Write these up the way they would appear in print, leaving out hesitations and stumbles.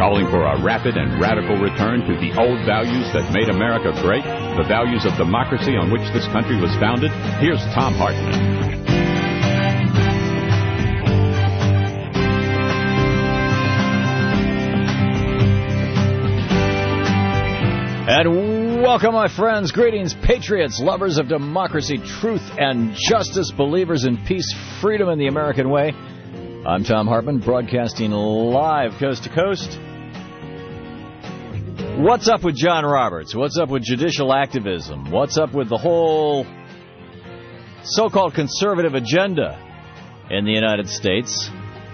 calling for a rapid and radical return to the old values that made America great, the values of democracy on which this country was founded. Here's Thom Hartmann. And welcome, my friends. Greetings, patriots, lovers of democracy, truth, and justice, believers in peace, freedom, and the American way. I'm Thom Hartmann, broadcasting live coast to coast. What's up with John Roberts? What's up with judicial activism? What's up with the whole so-called conservative agenda in the United States?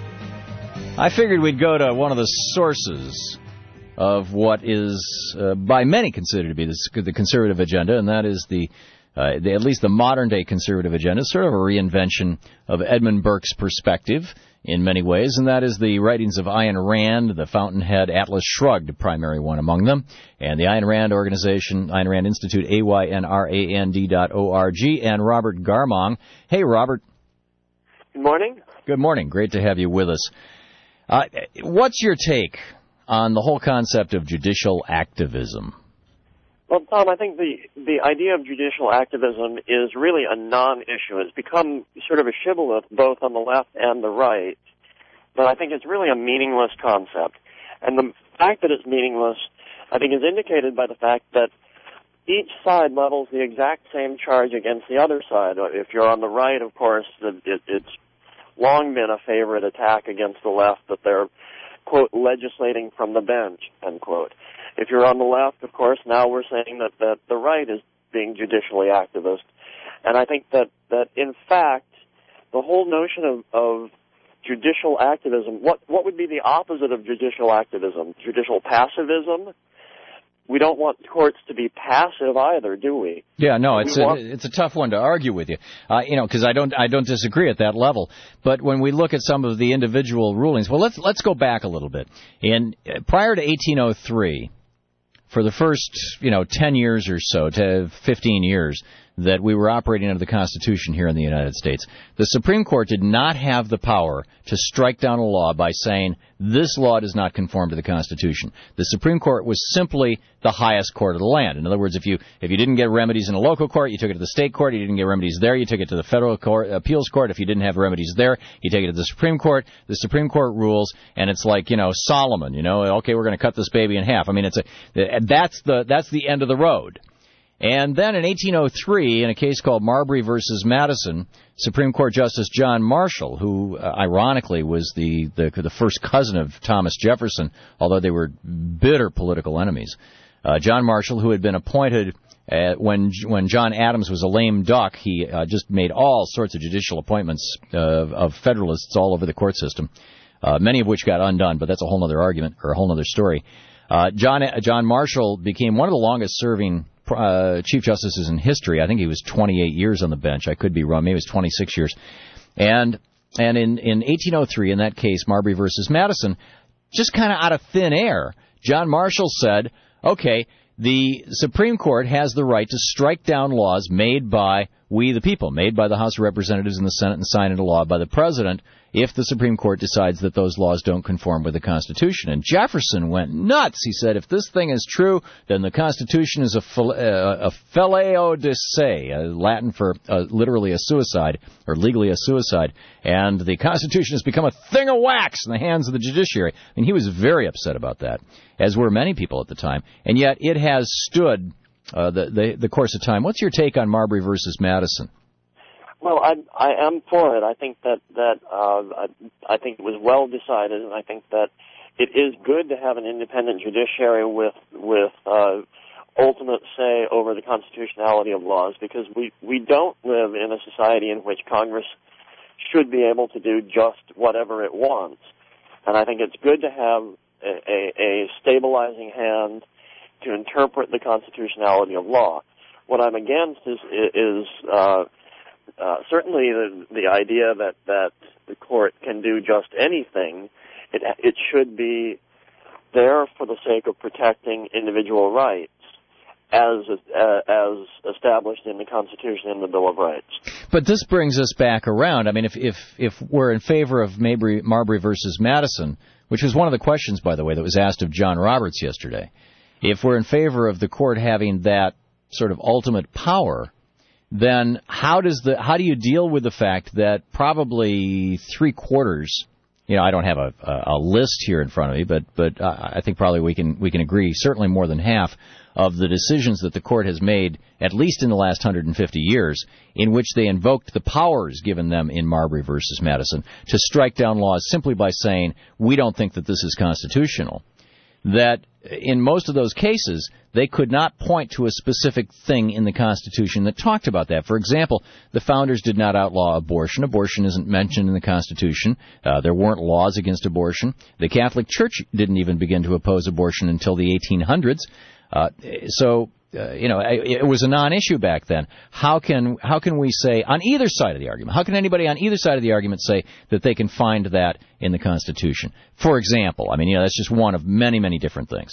I figured we'd go to one of the sources of what is by many considered to be the conservative agenda, and that is at least the modern-day conservative agenda, sort of a reinvention of Edmund Burke's perspective in many ways, and that is the writings of Ayn Rand, the fountainhead Atlas Shrugged, primary one among them, and the Ayn Rand organization, Ayn Rand Institute, AYNRAND.org, and Robert Garmong. Hey, Robert. Good morning. Good morning. Great to have you with us. What's your take on the whole concept of judicial activism? Well, Tom, I think the idea of judicial activism is really a non-issue. It's become sort of a shibboleth both on the left and the right, but I think it's really a meaningless concept. And the fact that it's meaningless, I think, is indicated by the fact that each side levels the exact same charge against the other side. If you're on the right, of course, it's long been a favorite attack against the left that they're, quote, legislating from the bench, end quote. If you're on the left, of course, now we're saying that the right is being judicially activist. And I think that in fact, the whole notion of judicial activism, what would be the opposite of judicial activism? Judicial passivism? We don't want courts to be passive either, do we? Yeah, no, it's a tough one to argue with you, because I don't disagree at that level. But when we look at some of the individual rulings, well, let's go back a little bit. Prior to 1803, for the first 10 years or so to 15 years that we were operating under the Constitution here in the United States, the Supreme Court did not have the power to strike down a law by saying this law does not conform to the Constitution. The Supreme Court was simply the highest court of the land. In other words, if you didn't get remedies in a local court, you took it to the state court. You didn't get remedies there, you took it to the federal court, appeals court. If you didn't have remedies there, you take it to the Supreme Court. The Supreme Court rules, and it's like Solomon. Okay, we're going to cut this baby in half. I mean, that's the end of the road. And then in 1803, in a case called Marbury versus Madison, Supreme Court Justice John Marshall, who ironically was the first cousin of Thomas Jefferson, although they were bitter political enemies, John Marshall, who had been appointed when John Adams was a lame duck, he just made all sorts of judicial appointments of Federalists all over the court system, many of which got undone, but that's a whole other argument or a whole other story. John Marshall became one of the longest-serving Chief Justices in history. I think he was 28 years on the bench. I could be wrong. Maybe it was 26 years. And in 1803, in that case, Marbury versus Madison, just kind of out of thin air, John Marshall said, okay, the Supreme Court has the right to strike down laws made by we the people, made by the House of Representatives and the Senate and signed into law by the President if the Supreme Court decides that those laws don't conform with the Constitution. And Jefferson went nuts. He said, if this thing is true, then the Constitution is a felleo de se, Latin for literally a suicide, or legally a suicide, and the Constitution has become a thing of wax in the hands of the judiciary. I mean, he was very upset about that, as were many people at the time. And yet it has stood the course of time. What's your take on Marbury versus Madison? Well, I am for it. I think that I think it was well decided, and I think that it is good to have an independent judiciary with ultimate say over the constitutionality of laws, because we don't live in a society in which Congress should be able to do just whatever it wants. And I think it's good to have a stabilizing hand to interpret the constitutionality of law. What I'm against is certainly the idea that the court can do just anything. It should be there for the sake of protecting individual rights, as established in the Constitution and the Bill of Rights. But this brings us back around. I mean, if we're in favor of Marbury versus Madison, which was one of the questions, by the way, that was asked of John Roberts yesterday. If we're in favor of the court having that sort of ultimate power, then how do you deal with the fact that probably 3/4, I don't have a list here in front of me, but I think probably we can agree certainly more than half of the decisions that the court has made, at least in the last 150 years, in which they invoked the powers given them in Marbury versus Madison to strike down laws simply by saying, we don't think that this is constitutional, that in most of those cases, they could not point to a specific thing in the Constitution that talked about that. For example, the founders did not outlaw abortion. Abortion isn't mentioned in the Constitution. There weren't laws against abortion. The Catholic Church didn't even begin to oppose abortion until the 1800s. It was a non-issue back then. How can we say on either side of the argument? How can anybody on either side of the argument say that they can find that in the Constitution? For example, that's just one of many, many different things.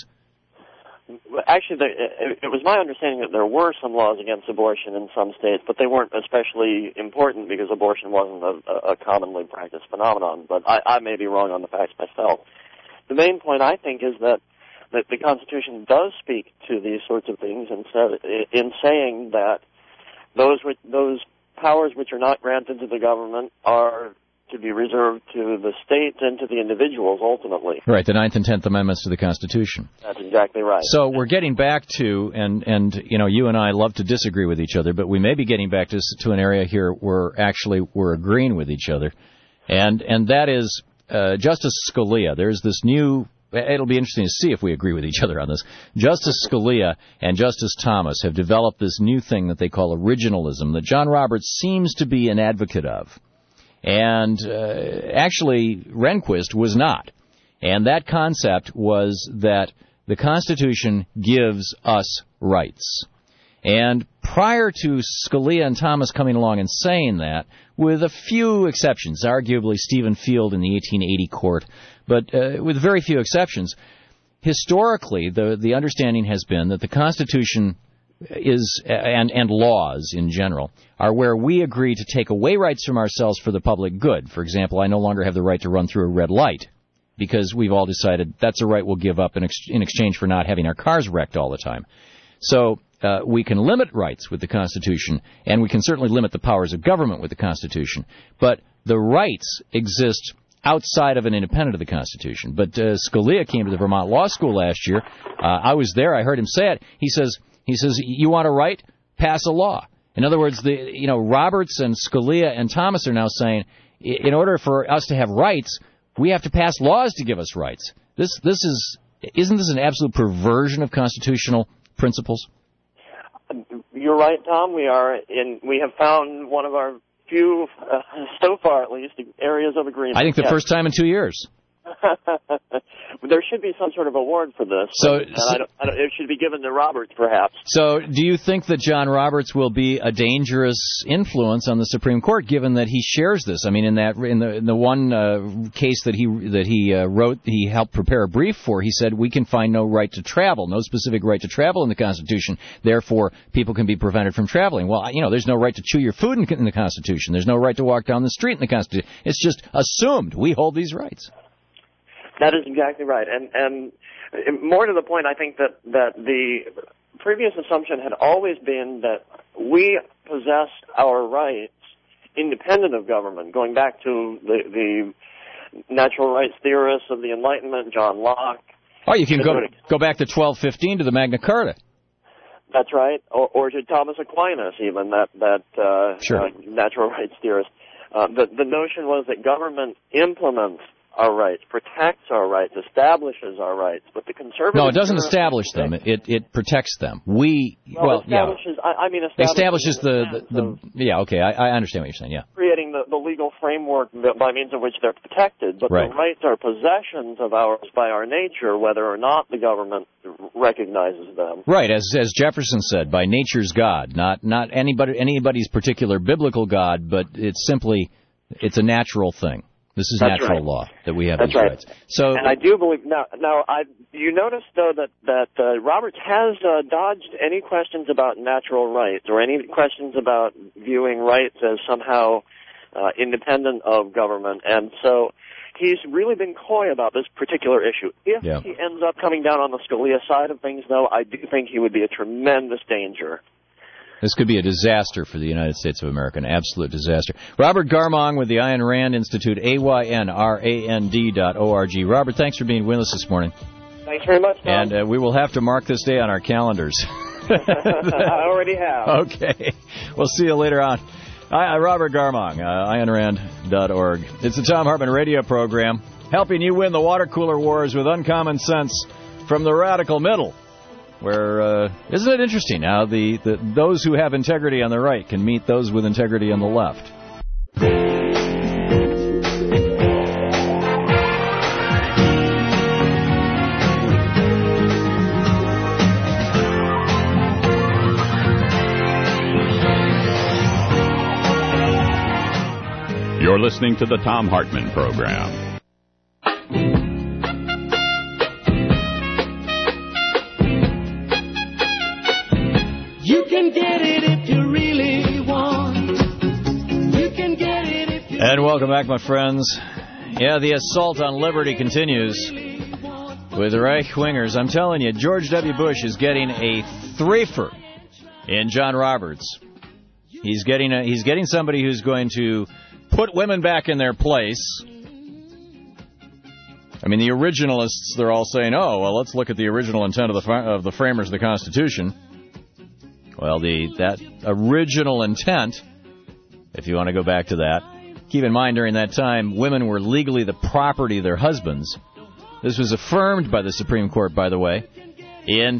Actually, it was my understanding that there were some laws against abortion in some states, but they weren't especially important because abortion wasn't a commonly practiced phenomenon. But I may be wrong on the facts myself. The main point, I think, is that the Constitution does speak to these sorts of things in saying that those powers which are not granted to the government are to be reserved to the states and to the individuals ultimately. Right, the 9th and 10th Amendments to the Constitution. That's exactly right. So we're getting back to, and you and I love to disagree with each other, but we may be getting back to an area here where actually we're agreeing with each other, and that is Justice Scalia. There's this new... It'll be interesting to see if we agree with each other on this. Justice Scalia and Justice Thomas have developed this new thing that they call originalism that John Roberts seems to be an advocate of. And actually, Rehnquist was not. And that concept was that the Constitution gives us rights. And prior to Scalia and Thomas coming along and saying that, with a few exceptions, arguably Stephen Field in the 1880 court, but with very few exceptions, historically the understanding has been that the Constitution is, and laws in general, are where we agree to take away rights from ourselves for the public good. For example, I no longer have the right to run through a red light because we've all decided that's a right we'll give up in exchange for not having our cars wrecked all the time. So we can limit rights with the Constitution, and we can certainly limit the powers of government with the Constitution. But the rights exist outside of and independent of the Constitution. But Scalia came to the Vermont Law School last year. I was there. I heard him say it. He says, you want a right? Pass a law. In other words, Roberts and Scalia and Thomas are now saying, in order for us to have rights, we have to pass laws to give us rights. Isn't this an absolute perversion of constitutional principles? You're right, Tom. We have found one of our few, so far at least, areas of agreement. I think the first time in 2 years. There should be some sort of award for this. It should be given to Roberts, perhaps. So, do you think that John Roberts will be a dangerous influence on the Supreme Court, given that he shares this? I mean, in the one case that he wrote, he helped prepare a brief for. He said we can find no right to travel, no specific right to travel in the Constitution. Therefore, people can be prevented from traveling. Well, there's no right to chew your food in the Constitution. There's no right to walk down the street in the Constitution. It's just assumed we hold these rights. That is exactly right. And more to the point, I think that the previous assumption had always been that we possess our rights independent of government, going back to the natural rights theorists of the Enlightenment, John Locke. Oh, you can go back to 1215 to the Magna Carta. That's right, or to Thomas Aquinas, even, that sure. Natural rights theorist. The notion was that government implements our rights, protects our rights, establishes our rights, but the conservative... No, it doesn't establish them. It protects them. Establishes yeah, okay, I understand what you're saying, yeah. Creating the legal framework by means of which they're protected, but right. The rights are possessions of ours by our nature, whether or not the government recognizes them. Right, as Jefferson said, by nature's God, not anybody's particular biblical God, but it's a natural thing. This is That's natural right. law that we have That's these right. rights. So, and I do believe you notice though that Roberts has dodged any questions about natural rights or any questions about viewing rights as somehow independent of government, and so he's really been coy about this particular issue. If he ends up coming down on the Scalia side of things, though, I do think he would be a tremendous danger. This could be a disaster for the United States of America, an absolute disaster. Robert Garmong with the Ayn Rand Institute, AYNRAND.org. Robert, thanks for being with us this morning. Thanks very much, Tom. And we will have to mark this day on our calendars. I already have. Okay. We'll see you later on. Robert Garmong, AynRand.org. It's the Thom Hartmann radio program, helping you win the water cooler wars with uncommon sense from the radical middle. Where, isn't it interesting how those who have integrity on the right can meet those with integrity on the left? You're listening to the Thom Hartmann Program. And welcome back, my friends. Yeah, the assault on liberty continues with right-wingers. I'm telling you, George W. Bush is getting a threefer in John Roberts. He's getting somebody who's going to put women back in their place. I mean, the originalists, they're all saying, oh, well, let's look at the original intent of the framers of the Constitution. Well, that original intent, if you want to go back to that, keep in mind, during that time, women were legally the property of their husbands. This was affirmed by the Supreme Court, by the way, in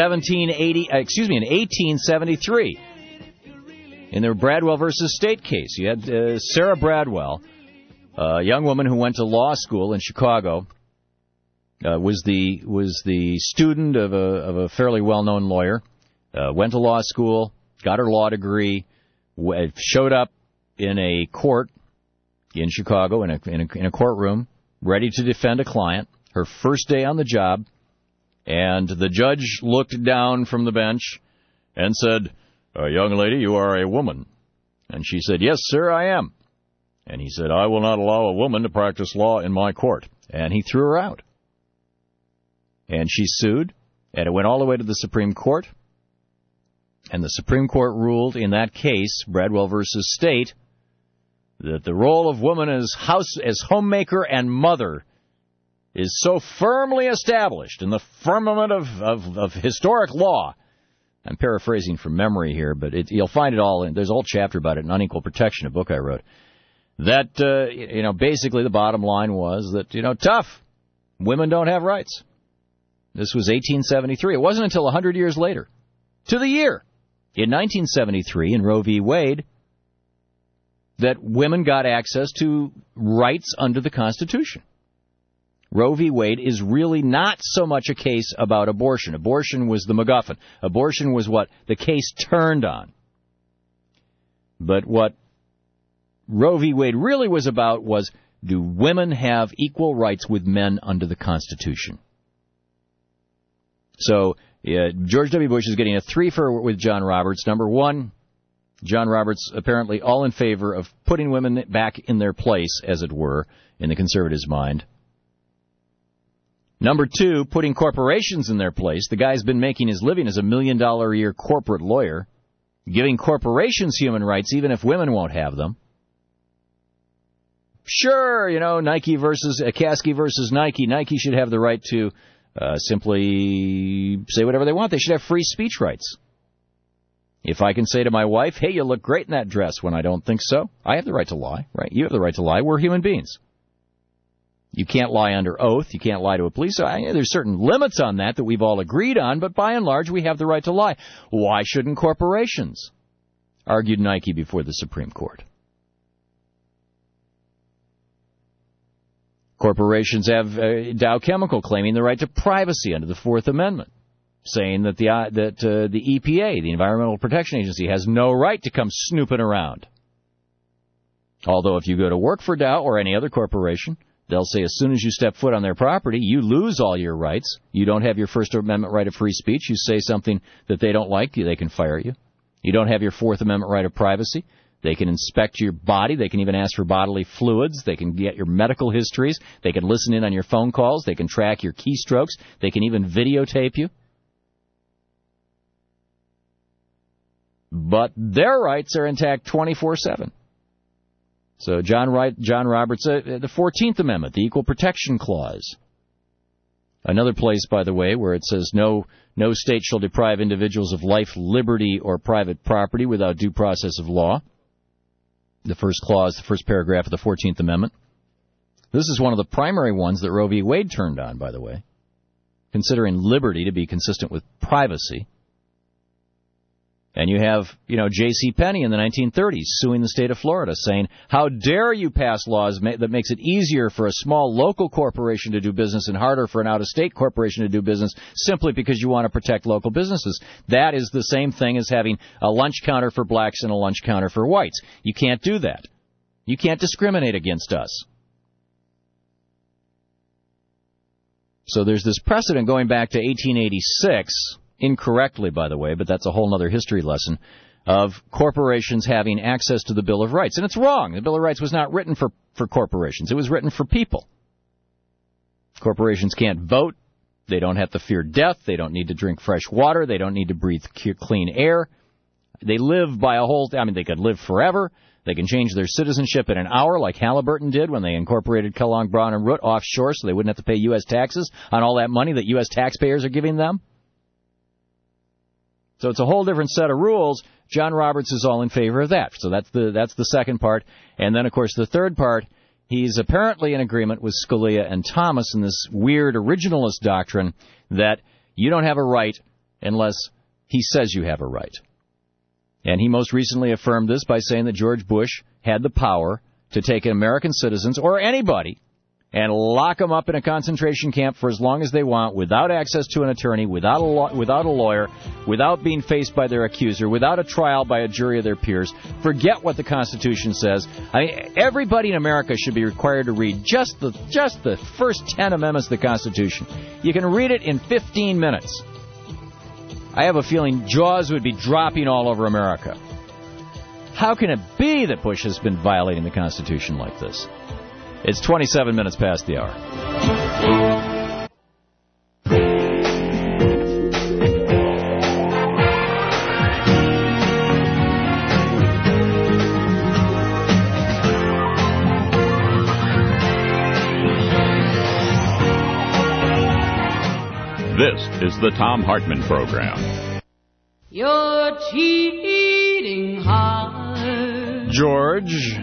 1873, in the Bradwell versus State case. You had Sarah Bradwell, a young woman who went to law school in Chicago, was the student of a fairly well-known lawyer, went to law school, got her law degree, showed up in a court in Chicago, in a courtroom, ready to defend a client, her first day on the job, and the judge looked down from the bench and said, young lady, you are a woman. And she said, yes, sir, I am. And he said, I will not allow a woman to practice law in my court. And he threw her out. And she sued, and it went all the way to the Supreme Court. And the Supreme Court ruled in that case, Bradwell versus State, that the role of woman as homemaker and mother is so firmly established in the firmament of historic law. I'm paraphrasing from memory here, but you'll find it all. There's a whole chapter about it in Unequal Protection, a book I wrote. That, basically the bottom line was that, tough. Women don't have rights. This was 1873. It wasn't until 100 years later, to the year, in 1973, in Roe v. Wade, that women got access to rights under the Constitution. Roe v. Wade is really not so much a case about abortion. Abortion was the MacGuffin. Abortion was what the case turned on. But what Roe v. Wade really was about was, do women have equal rights with men under the Constitution? So George W. Bush is getting a threefer with John Roberts. Number one, John Roberts apparently all in favor of putting women back in their place, as it were, in the conservatives' mind. Number two, putting corporations in their place. The guy's been making his living as $1 million a year corporate lawyer, giving corporations human rights even if women won't have them. Sure, Nike versus Kasky versus Nike. Nike should have the right to simply say whatever they want. They should have free speech rights. If I can say to my wife, hey, you look great in that dress, when I don't think so, I have the right to lie, right? You have the right to lie. We're human beings. You can't lie under oath. You can't lie to a police. There's certain limits on that we've all agreed on, but by and large, we have the right to lie. Why shouldn't corporations? Argued Nike before the Supreme Court. Corporations have Dow Chemical claiming the right to privacy under the Fourth Amendment, saying that the EPA, the Environmental Protection Agency, has no right to come snooping around. Although if you go to work for Dow or any other corporation, they'll say as soon as you step foot on their property, you lose all your rights. You don't have your First Amendment right of free speech. You say something that they don't like, they can fire you. You don't have your Fourth Amendment right of privacy. They can inspect your body. They can even ask for bodily fluids. They can get your medical histories. They can listen in on your phone calls. They can track your keystrokes. They can even videotape you. But their rights are intact 24/7. So John Roberts, the 14th Amendment, the Equal Protection Clause. Another place, by the way, where it says no state shall deprive individuals of life, liberty, or private property without due process of law. The first clause, the first paragraph of the 14th Amendment. This is one of the primary ones that Roe v. Wade turned on, by the way, considering liberty to be consistent with privacy. And you have, J.C. Penney in the 1930s suing the state of Florida, saying, how dare you pass laws that makes it easier for a small local corporation to do business and harder for an out-of-state corporation to do business simply because you want to protect local businesses. That is the same thing as having a lunch counter for blacks and a lunch counter for whites. You can't do that. You can't discriminate against us. So there's this precedent going back to 1886, incorrectly, by the way, but that's a whole other history lesson, of corporations having access to the Bill of Rights. And it's wrong. The Bill of Rights was not written for corporations. It was written for people. Corporations can't vote. They don't have to fear death. They don't need to drink fresh water. They don't need to breathe clean air. They live by they could live forever. They can change their citizenship in an hour like Halliburton did when they incorporated Kellogg, Brown & Root offshore so they wouldn't have to pay U.S. taxes on all that money that U.S. taxpayers are giving them. So it's a whole different set of rules. John Roberts is all in favor of that. So that's the second part. And then, of course, the third part, he's apparently in agreement with Scalia and Thomas in this weird originalist doctrine that you don't have a right unless he says you have a right. And he most recently affirmed this by saying that George Bush had the power to take American citizens, or anybody, and lock them up in a concentration camp for as long as they want, without access to an attorney, without a lawyer, without being faced by their accuser, without a trial by a jury of their peers. Forget what the Constitution says. Everybody in America should be required to read just the first 10 amendments of the Constitution. You can read it in 15 minutes. I have a feeling jaws would be dropping all over America. How can it be that Bush has been violating the Constitution like this? It's 27 minutes past the hour. This is the Thom Hartmann Program. Your cheating heart, George,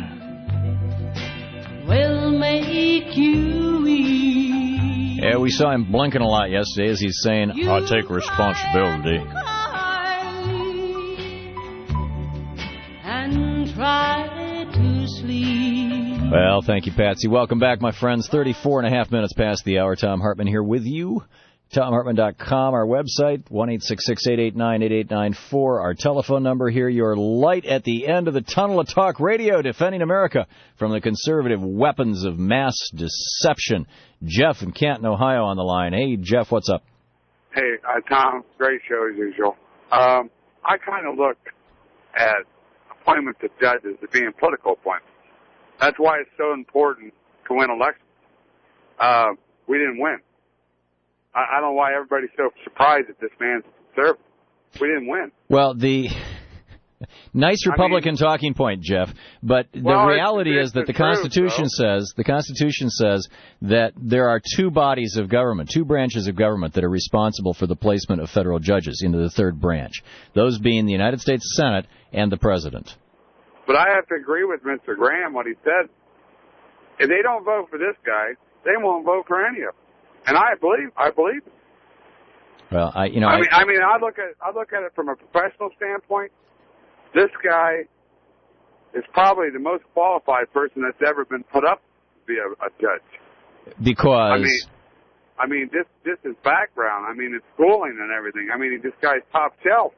will make you weep. Yeah, we saw him blinking a lot yesterday as he's saying, I take responsibility. And try to sleep. Well, thank you, Patsy. Welcome back, my friends. 34 and a half minutes past the hour. Thom Hartmann here with you. ThomHartmann.com, our website, 1-866-889-8894. Our telephone number here, your light at the end of the tunnel of talk radio, defending America from the conservative weapons of mass deception. Jeff in Canton, Ohio on the line. Hey, Jeff, what's up? Hey, Tom, great show as usual. I kind of look at appointments of judges as being political appointments. That's why it's so important to win elections. We didn't win. I don't know why everybody's so surprised that this man's conservative. We didn't win. Well, the nice Republican talking point, Jeff, but the reality is that the Constitution says that there are two bodies of government, two branches of government that are responsible for the placement of federal judges into the third branch, those being the United States Senate and the President. But I have to agree with Mr. Graham, what he said. If they don't vote for this guy, they won't vote for any of them. And I believe it. Well, I look at it from a professional standpoint. This guy is probably the most qualified person that's ever been put up to be a judge. Because this is background. It's schooling and everything. This guy's top shelf.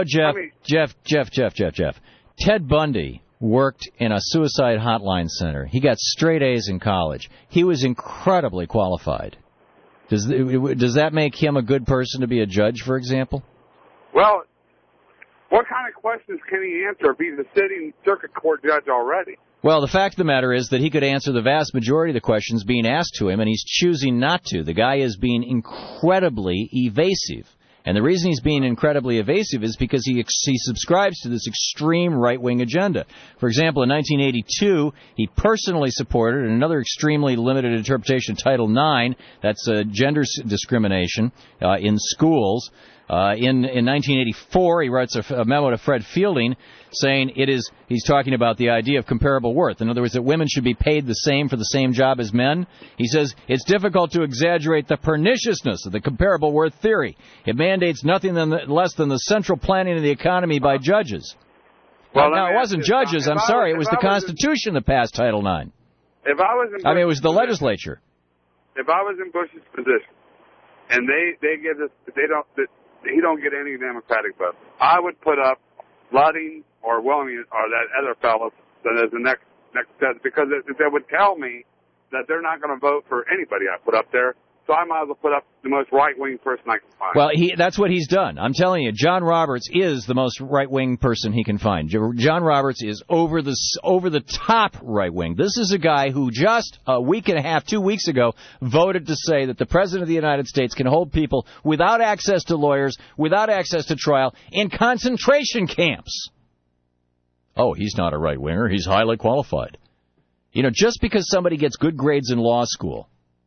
Jeff. Ted Bundy worked in a suicide hotline center. He got straight A's in college. He was incredibly qualified. Does that make him a good person to be a judge, for example? Well, What kind of questions can he answer if he's a sitting circuit court judge already? Well, the fact of the matter is that he could answer the vast majority of the questions being asked to him, and he's choosing not to. The guy is being incredibly evasive. And the reason he's being incredibly evasive is because he subscribes to this extreme right-wing agenda. For example, in 1982, he personally supported another extremely limited interpretation of Title IX, that's gender discrimination in schools. In 1984, he writes a memo to Fred Fielding saying he's talking about the idea of comparable worth. In other words, that women should be paid the same for the same job as men. He says it's difficult to exaggerate the perniciousness of the comparable worth theory. It mandates nothing less than the central planning of the economy by judges. Well, now, it wasn't judges. I'm sorry. It was the Constitution that passed Title IX. If I was in it was the legislature. If I was in Bush's position, and they give us, he don't get any Democratic votes, I would put up Ludding or Williams or that other fellow that is the next judge, because they would tell me that they're not going to vote for anybody I put up there. So I might as well put up the most right-wing person I can find. Well, that's what he's done. I'm telling you, John Roberts is the most right-wing person he can find. John Roberts is over the top right-wing. This is a guy who just a week and a half, 2 weeks ago, voted to say that the President of the United States can hold people without access to lawyers, without access to trial, in concentration camps. Oh, he's not a right-winger. He's highly qualified. You know, just because somebody gets good grades in law school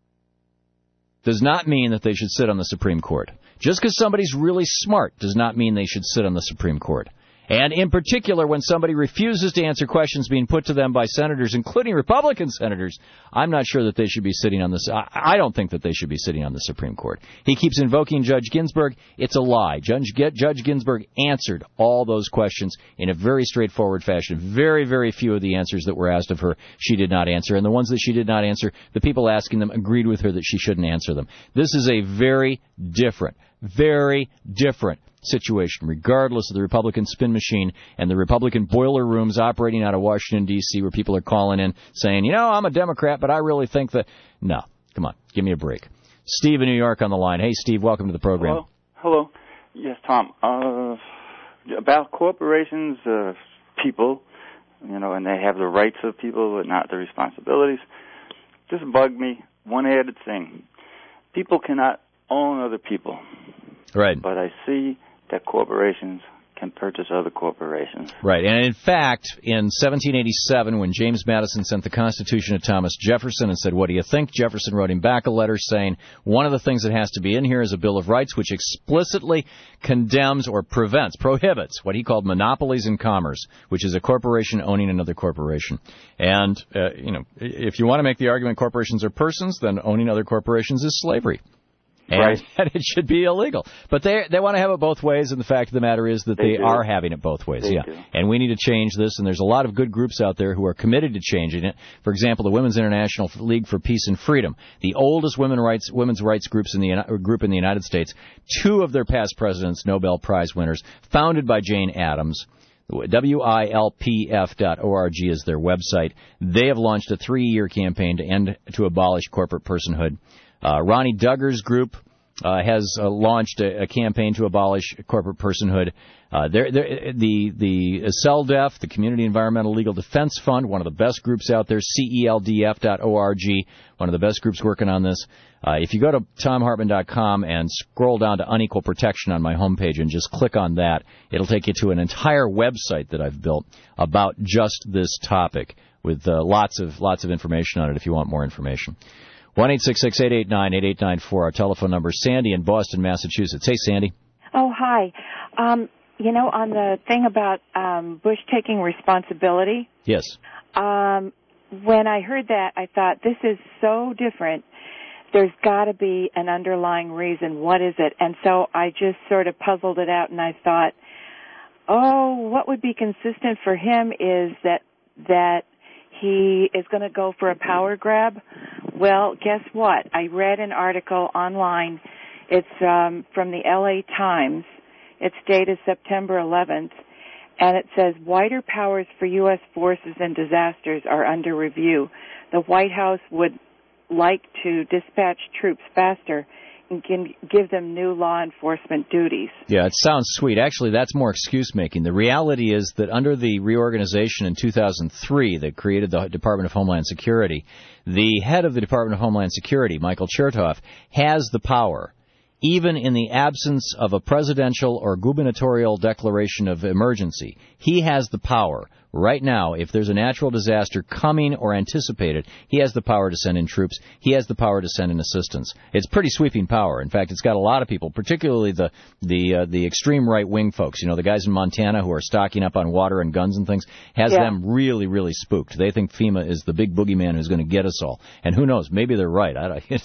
does not mean that they should sit on the Supreme Court. Just because somebody's really smart does not mean they should sit on the Supreme Court. And in particular, when somebody refuses to answer questions being put to them by senators, including Republican senators, I'm not sure that they should be sitting on this. I don't think that they should be sitting on the Supreme Court. He keeps invoking Judge Ginsburg. It's a lie. Judge Ginsburg answered all those questions in a very straightforward fashion. Very, very few of the answers that were asked of her she did not answer. And the ones that she did not answer, the people asking them agreed with her that she shouldn't answer them. This is a very different situation, regardless of the Republican spin machine and the Republican boiler rooms operating out of Washington, D.C., where people are calling in saying, I'm a Democrat, but I really think that... No, come on, give me a break. Steve in New York on the line. Hey, Steve, welcome to the program. Hello. Yes, Tom. About corporations, people, and they have the rights of people, but not the responsibilities. Just bugged me. One added thing. People cannot own other people. Right. But I see that corporations can purchase other corporations. Right. And in fact, in 1787, when James Madison sent the Constitution to Thomas Jefferson and said, "What do you think?" Jefferson wrote him back a letter saying, one of the things that has to be in here is a Bill of Rights which explicitly condemns or prohibits what he called monopolies in commerce, which is a corporation owning another corporation. And, if you want to make the argument corporations are persons, then owning other corporations is slavery. And it should be illegal. But they want to have it both ways, and the fact of the matter is that they are having it both ways. They do. And we need to change this, and there's a lot of good groups out there who are committed to changing it. For example, the Women's International League for Peace and Freedom, the oldest women's rights group in the United States. 2 of their past presidents, Nobel Prize winners, founded by Jane Addams. WILPF.org is their website. They have launched a 3-year campaign to abolish corporate personhood. Ronnie Duggar's group has launched a campaign to abolish corporate personhood. The CELDEF, the Community Environmental Legal Defense Fund, one of the best groups out there, CELDF.org, one of the best groups working on this. If you go to TomHartman.com and scroll down to Unequal Protection on my homepage and just click on that, it'll take you to an entire website that I've built about just this topic with lots of information on it if you want more information. 1-866-889-8894, our telephone number. Sandy in Boston, Massachusetts. Hey, Sandy. Oh, hi. On the thing about Bush taking responsibility. Yes. When I heard that, I thought, this is so different. There's got to be an underlying reason. What is it? And so I just sort of puzzled it out, and I thought, what would be consistent for him is that he is going to go for a power grab. Well, guess what? I read an article online. It's from the LA Times. It's dated September 11th, and it says, wider powers for U.S. forces in disasters are under review. The White House would like to dispatch troops faster and can give them new law enforcement duties. Yeah, it sounds sweet. Actually, that's more excuse-making. The reality is that under the reorganization in 2003 that created the Department of Homeland Security, the head of the Department of Homeland Security, Michael Chertoff, has the power, even in the absence of a presidential or gubernatorial declaration of emergency. He has the power. Right now, if there's a natural disaster coming or anticipated, he has the power to send in troops. He has the power to send in assistance. It's pretty sweeping power. In fact, it's got a lot of people, particularly the extreme right-wing folks, the guys in Montana who are stocking up on water and guns and things, has them really, really spooked. They think FEMA is the big boogeyman who's going to get us all. And who knows? Maybe they're right.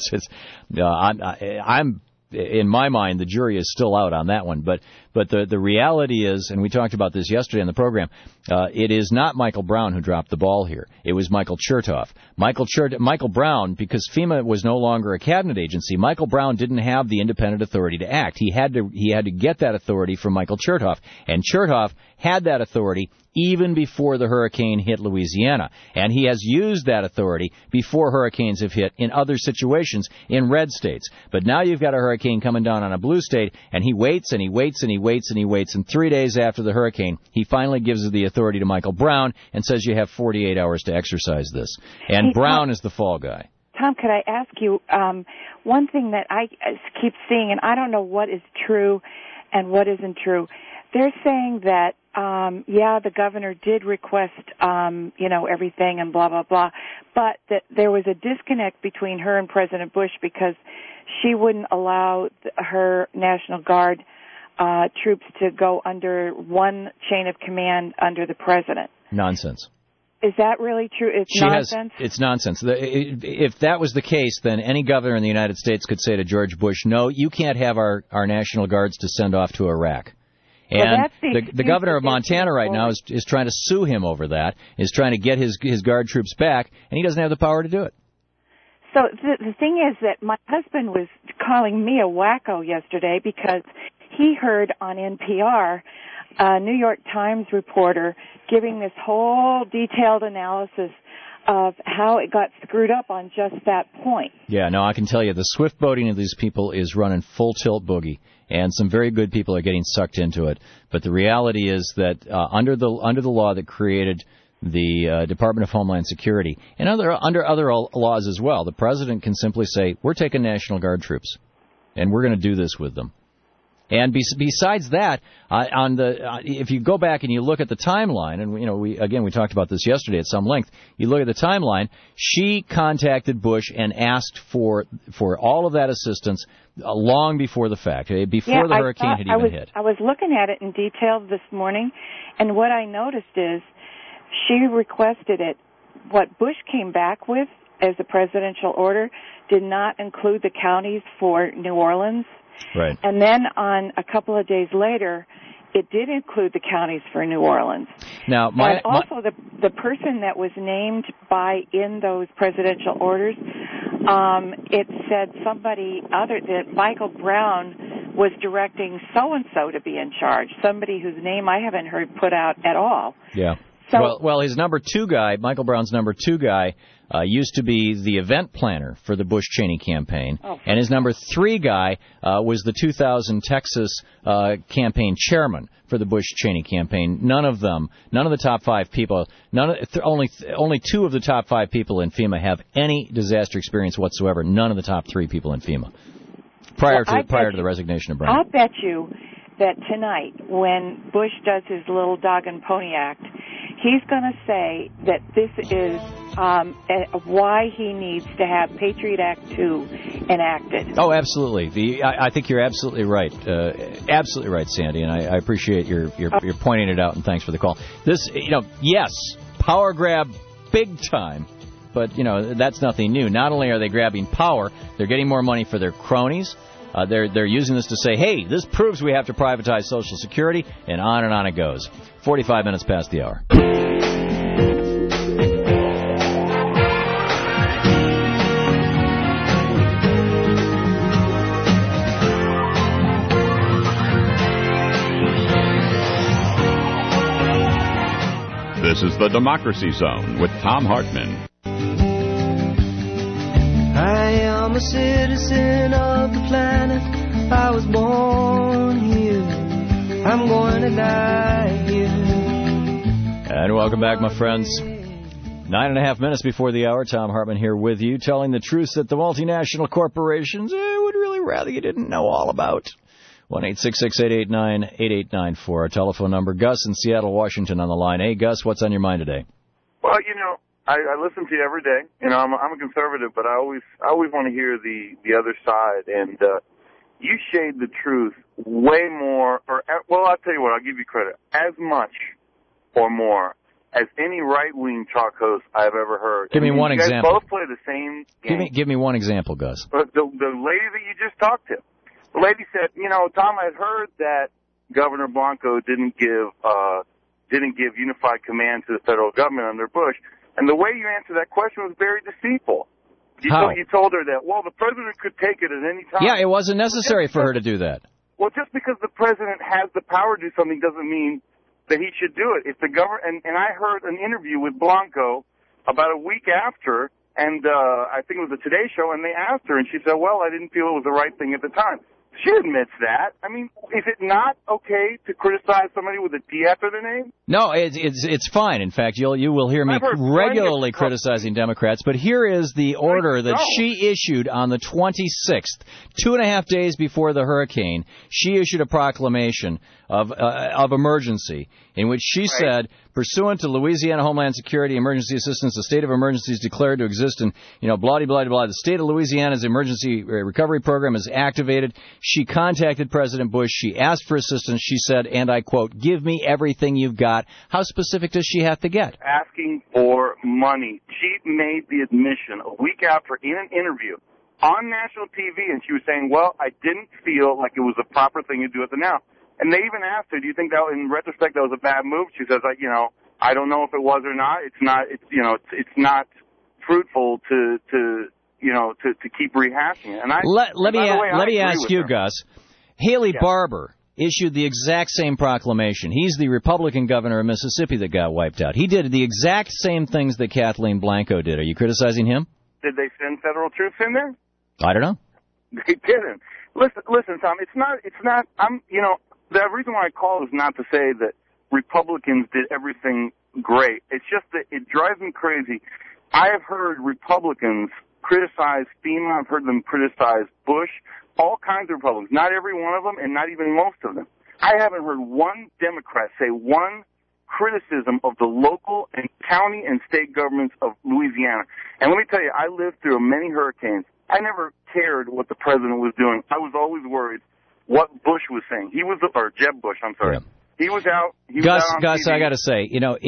I'm in my mind, the jury is still out on that one. But the reality is, and we talked about this yesterday on the program, it is not Michael Brown who dropped the ball here. It was Michael Chertoff. Michael Brown, because FEMA was no longer a cabinet agency, Michael Brown didn't have the independent authority to act. He had to get that authority from Michael Chertoff, and Chertoff had that authority even before the hurricane hit Louisiana. And he has used that authority before hurricanes have hit in other situations in red states. But now you've got a hurricane coming down on a blue state, and he waits and he waits and he waits and he waits, and 3 days after the hurricane, he finally gives the authority to Michael Brown and says you have 48 hours to exercise this. And Brown is the fall guy. Tom, could I ask you one thing that I keep seeing, and I don't know what is true and what isn't true. They're saying that, the governor did request, everything and blah, blah, blah, but that there was a disconnect between her and President Bush because she wouldn't allow her National Guard troops to go under one chain of command under the president. Nonsense. Is that really true? It's nonsense? It's nonsense. If that was the case, then any governor in the United States could say to George Bush, no, you can't have our National Guards to send off to Iraq. And the governor of Montana right now is trying to sue him over that, is trying to get his guard troops back, and he doesn't have the power to do it. So the thing is that my husband was calling me a wacko yesterday because he heard on NPR a New York Times reporter giving this whole detailed analysis of how it got screwed up on just that point. Yeah, no, I can tell you the swift boating of these people is running full tilt boogie, and some very good people are getting sucked into it. But the reality is that under the law that created the Department of Homeland Security, and under other laws as well, the president can simply say, we're taking National Guard troops, and we're going to do this with them. And besides that, if you go back and you look at the timeline, and we talked about this yesterday at some length. You look at the timeline. She contacted Bush and asked for all of that assistance long before the fact, before the hurricane had even hit. I was looking at it in detail this morning, and what I noticed is she requested it. What Bush came back with as a presidential order did not include the counties for New Orleans. Right. And then on a couple of days later, it did include the counties for New Orleans. Now, the person that was named in those presidential orders, it said somebody other than Michael Brown was directing so-and-so to be in charge, somebody whose name I haven't heard put out at all. Yeah. So, well, his number two guy, Michael Brown's number two guy, used to be the event planner for the Bush-Cheney campaign. Oh. And his number three guy was the 2000 Texas campaign chairman for the Bush-Cheney campaign. None of the top five people, only two of the top five people in FEMA have any disaster experience whatsoever. None of the top three people in FEMA prior to the resignation of Brown. I'll bet you that tonight, when Bush does his little dog and pony act, he's going to say that this is why he needs to have Patriot Act 2 enacted. Oh, absolutely. I think you're absolutely right. Absolutely right, Sandy, and I appreciate your pointing it out, and thanks for the call. This, yes, power grab big time, but, that's nothing new. Not only are they grabbing power, they're getting more money for their cronies. They're using this to say, hey, this proves we have to privatize Social Security, and on it goes. 45 minutes past the hour. This is the Democracy Zone with Thom Hartmann. I am a citizen of the planet. I was born here. I'm going to die here. And welcome back, my friends. 9.5 minutes before the hour, Thom Hartmann here with you, telling the truth that the multinational corporations would really rather you didn't know all about. 1-866-889-8894, our telephone number. Gus in Seattle, Washington on the line. Hey, Gus, what's on your mind today? Well, I listen to you every day. I'm a conservative, but I always want to hear the other side. And you shade the truth way more, I'll tell you what, I'll give you credit, as much or more as any right-wing talk host I've ever heard. Give me one example. You guys both play the same game. Give me one example, Gus. The lady that you just talked to, the lady said, Tom, I had heard that Governor Blanco didn't give unified command to the federal government under Bush. And the way you answered that question was very deceitful. You told her that, the president could take it at any time. Yeah, it wasn't necessary for her to do that. Well, just because the president has the power to do something doesn't mean that he should do it. If the government, and I heard an interview with Blanco about a week after, and I think it was a Today Show, and they asked her, and she said, I didn't feel it was the right thing at the time. She admits that. I mean, is it not okay to criticize somebody with a D after their name? No, it's fine. In fact, you will hear me regularly criticizing Democrats. But here is the order that she issued on the 26th, 2.5 days before the hurricane. She issued a proclamation of emergency in which she said, pursuant to Louisiana Homeland Security Emergency Assistance, the state of emergency is declared to exist, and blah blah blah. The state of Louisiana's emergency recovery program is activated. She contacted President Bush. She asked for assistance. She said, and I quote, "Give me everything you've got." How specific does she have to get? Asking for money. She made the admission a week after in an interview on national TV, and she was saying, I didn't feel like it was the proper thing to do at the now. And they even asked her, do you think that, in retrospect, that was a bad move? She says, I don't know if it was or not. It's not fruitful to keep rehashing it. And let me ask you, Gus. Haley Barbour issued the exact same proclamation. He's the Republican governor of Mississippi that got wiped out. He did the exact same things that Kathleen Blanco did. Are you criticizing him? Did they send federal troops in there? I don't know. They didn't. Listen, Tom. It's not. The reason why I call is not to say that Republicans did everything great. It's just that it drives me crazy. I have heard Republicans criticize FEMA. I've heard them criticize Bush, all kinds of Republicans. Not every one of them, and not even most of them. I haven't heard one Democrat say one criticism of the local and county and state governments of Louisiana. And let me tell you, I lived through many hurricanes. I never cared what the president was doing. I was always worried what Bush was saying. Or Jeb Bush, I'm sorry. Yeah. He was out. Gus, I got to say,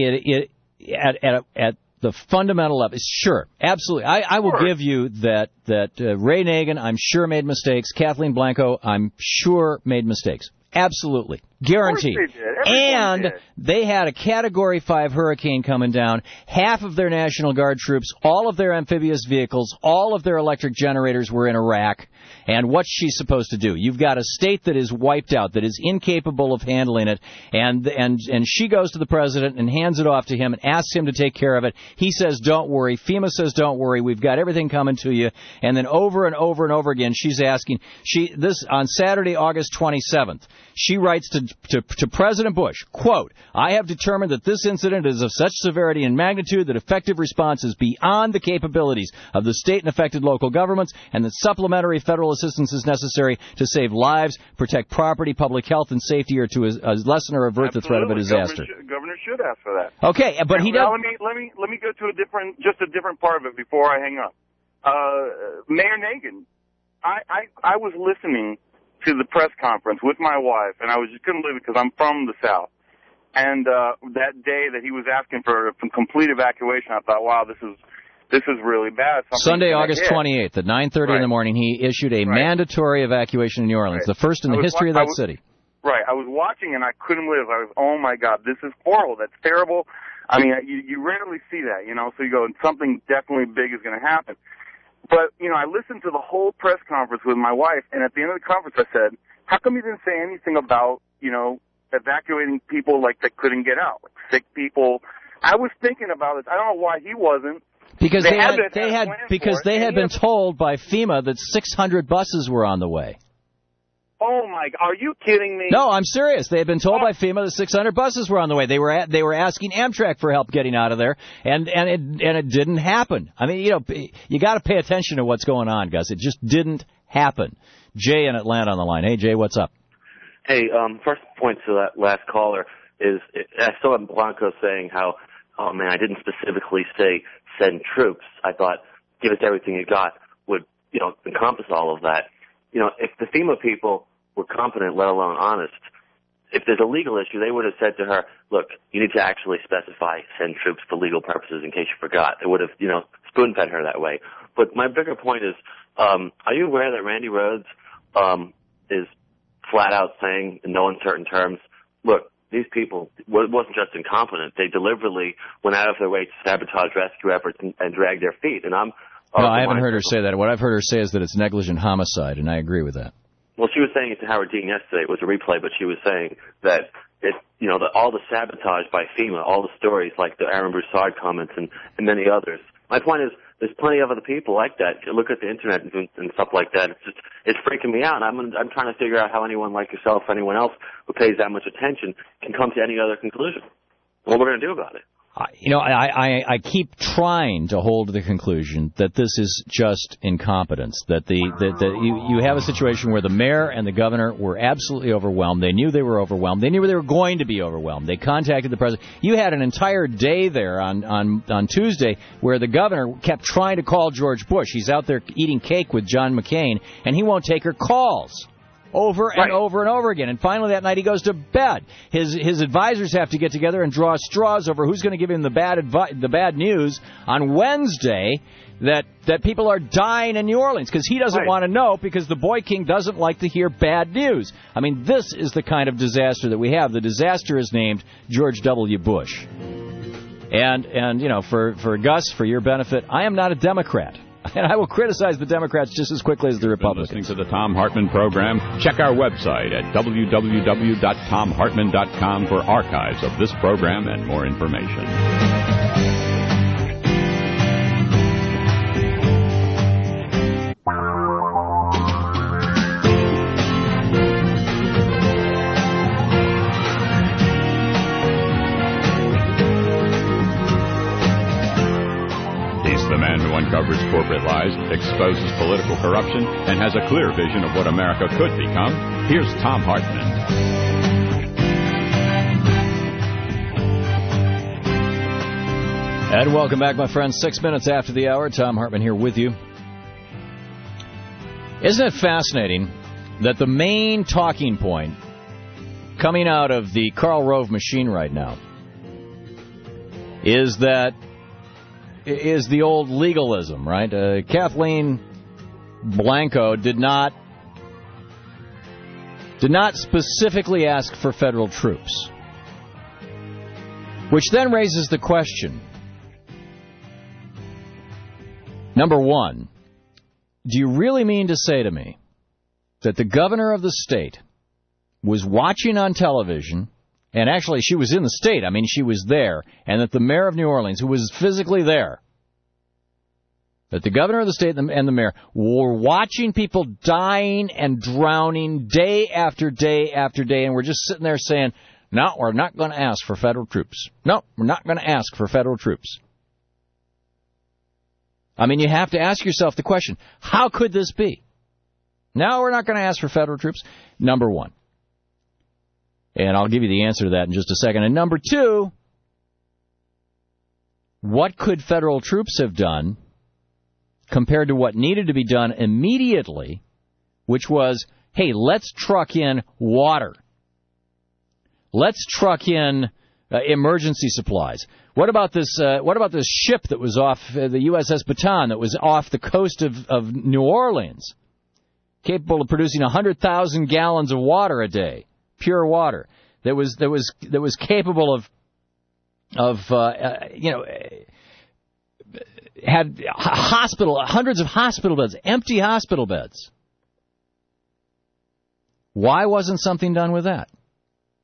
at the fundamental level, sure, absolutely. I will give you that Ray Nagin, I'm sure, made mistakes. Kathleen Blanco, I'm sure, made mistakes. Absolutely. Guaranteed. And they had a Category 5 hurricane coming down, half of their National Guard troops, all of their amphibious vehicles, all of their electric generators were in Iraq. And what's she supposed to do? You've got a state that is wiped out, that is incapable of handling it, and she goes to the president and hands it off to him and asks him to take care of it. He says, don't worry. FEMA says, don't worry. We've got everything coming to you. And then over and over and over again, she's asking, this on Saturday, August 27th, she writes to President Bush, quote, I have determined that this incident is of such severity and magnitude that effective response is beyond the capabilities of the state and affected local governments, and that supplementary federal assistance is necessary to save lives, protect property, public health and safety, or to lessen or avert the threat of a disaster. Governor should ask for that. Okay, but he doesn't. Let me go to a different part of it before I hang up. Mayor Nagin, I was listening to the press conference with my wife, and I just couldn't believe it because I'm from the South. And that day that he was asking for a complete evacuation, I thought, wow, this is really bad. Sunday, August 28th at 9:30 in the morning, he issued a mandatory evacuation in New Orleans, the first in the history of that city. Right. I was watching, and I couldn't believe it. I was, oh, my God, this is horrible. That's terrible. I mean, you rarely see that, so you go, something definitely big is going to happen. But, I listened to the whole press conference with my wife, and at the end of the conference I said, how come you didn't say anything about, evacuating people that couldn't get out, like sick people? I was thinking about it. I don't know why he wasn't. Because they had been told by FEMA that 600 buses were on the way. Oh my! Are you kidding me? No, I'm serious. They had been told by FEMA that 600 buses were on the way. They were asking Amtrak for help getting out of there, and it didn't happen. I mean, you got to pay attention to what's going on, Gus. It just didn't happen. Jay in Atlanta on the line. Hey, Jay, what's up? Hey, first point to that last caller is I saw Blanco saying how, oh man, I didn't specifically say send troops. I thought give us everything you got would encompass all of that. If the FEMA people were competent, let alone honest, if there's a legal issue, they would have said to her, look, you need to actually specify send troops for legal purposes in case you forgot. They would have, spoon-fed her that way. But my bigger point is, are you aware that Randy Rhoads is flat out saying in no uncertain terms, look, these people wasn't just incompetent. They deliberately went out of their way to sabotage rescue efforts and drag their feet. And No, I haven't heard her say that. What I've heard her say is that it's negligent homicide, and I agree with that. Well, she was saying it to Howard Dean yesterday. It was a replay, but she was saying that all the sabotage by FEMA, all the stories like the Aaron Broussard comments and many others. My point is, there's plenty of other people like that. You look at the internet and stuff like that. It's freaking me out. I'm trying to figure out how anyone like yourself, anyone else who pays that much attention, can come to any other conclusion. What we're going to do about it. I keep trying to hold to the conclusion that this is just incompetence. That you have a situation where the mayor and the governor were absolutely overwhelmed. They knew they were overwhelmed. They knew they were going to be overwhelmed. They contacted the president. You had an entire day there on Tuesday where the governor kept trying to call George Bush. He's out there eating cake with John McCain, and he won't take her calls. Over and over and over again. And finally that night he goes to bed. His advisors have to get together and draw straws over who's going to give him the bad news on Wednesday that people are dying in New Orleans, because he doesn't want to know, because the Boy King doesn't like to hear bad news. I mean, this is the kind of disaster that we have. The disaster is named George W. Bush. And for Gus, for your benefit, I am not a Democrat. And I will criticize the Democrats just as quickly as the Republicans. Listening to the Thom Hartmann program, check our website at www.thomhartmann.com for archives of this program and more information. The man who uncovers corporate lies, exposes political corruption, and has a clear vision of what America could become. Here's Thom Hartmann. And welcome back, my friends. 6 minutes after the hour, Thom Hartmann here with you. Isn't it fascinating that the main talking point coming out of the Karl Rove machine right now is the old legalism, right? Kathleen Blanco did not specifically ask for federal troops, which then raises the question, number one, do you really mean to say to me that the governor of the state was watching on television, and actually she was in the state, I mean she was there, and that the mayor of New Orleans, who was physically there, that the governor of the state and the mayor were watching people dying and drowning day after day after day, and we're just sitting there saying, no, we're not going to ask for federal troops. No, we're not going to ask for federal troops. I mean, you have to ask yourself the question, how could this be? No, we're not going to ask for federal troops, number one. And I'll give you the answer to that in just a second. And number two, what could federal troops have done compared to what needed to be done immediately, which was, hey, let's truck in water. Let's truck in emergency supplies. What about this ship that was off the USS Baton that was off the coast of New Orleans, capable of producing 100,000 gallons of water a day, pure water, that was capable of had hundreds of hospital beds, empty hospital beds. Why wasn't something done with that?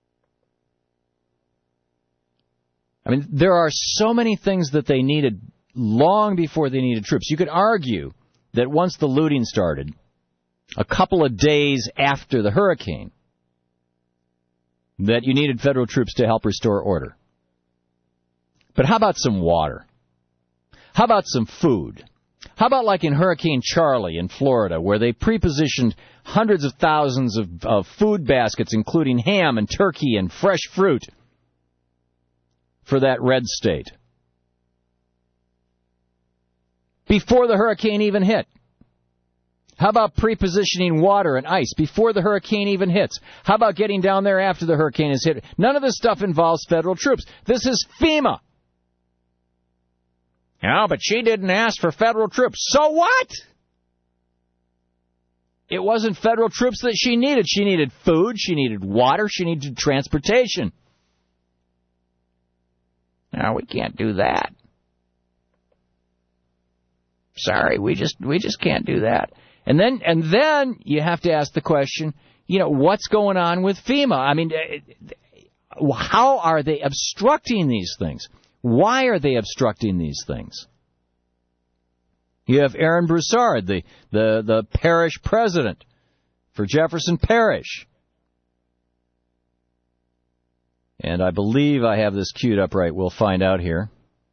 I mean, there are so many things that they needed long before they needed troops. You could argue that once the looting started, a couple of days after the hurricane, that you needed federal troops to help restore order. But how about some water? How about some food? How about like in Hurricane Charlie in Florida, where they prepositioned hundreds of thousands of food baskets, including ham and turkey and fresh fruit, for that red state? Before the hurricane even hit. How about prepositioning water and ice before the hurricane even hits? How about getting down there after the hurricane is hit? None of this stuff involves federal troops. This is FEMA. No, but she didn't ask for federal troops. So what? It wasn't federal troops that she needed. She needed food, she needed water, she needed transportation. No, we can't do that. Sorry, we just can't do that. And then you have to ask the question, what's going on with FEMA? I mean, how are they obstructing these things? Why are they obstructing these things? You have Aaron Broussard, the parish president for Jefferson Parish. And I believe I have this queued up right. We'll find out here.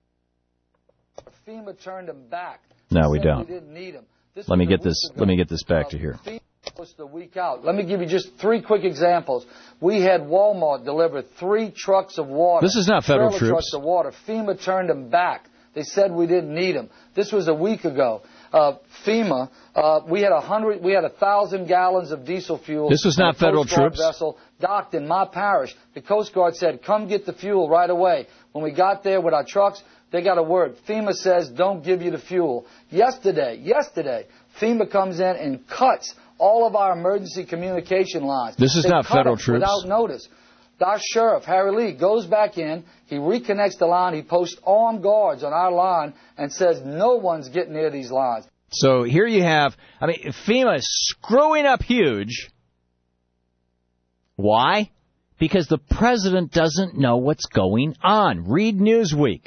FEMA turned them back. No, we don't. We didn't need them. Let me get this back to here. The week out. Let me give you just 3 quick examples. We had Walmart deliver 3 trucks of water. This is not federal troops. Trucks of water. FEMA turned them back. They said we didn't need them. This was a week ago. FEMA, we had 1,000 gallons of diesel fuel. This was not federal troops. Vessel docked in my parish. The Coast Guard said, "Come get the fuel right away." When we got there with our trucks, they got a word. FEMA says, "Don't give you the fuel." Yesterday, FEMA comes in and cuts all of our emergency communication lines. This is not federal troops. Without notice. Our sheriff, Harry Lee, goes back in, he reconnects the line, he posts armed guards on our line and says no one's getting near these lines. So here you have, FEMA is screwing up huge. Why? Because the president doesn't know what's going on. Read Newsweek.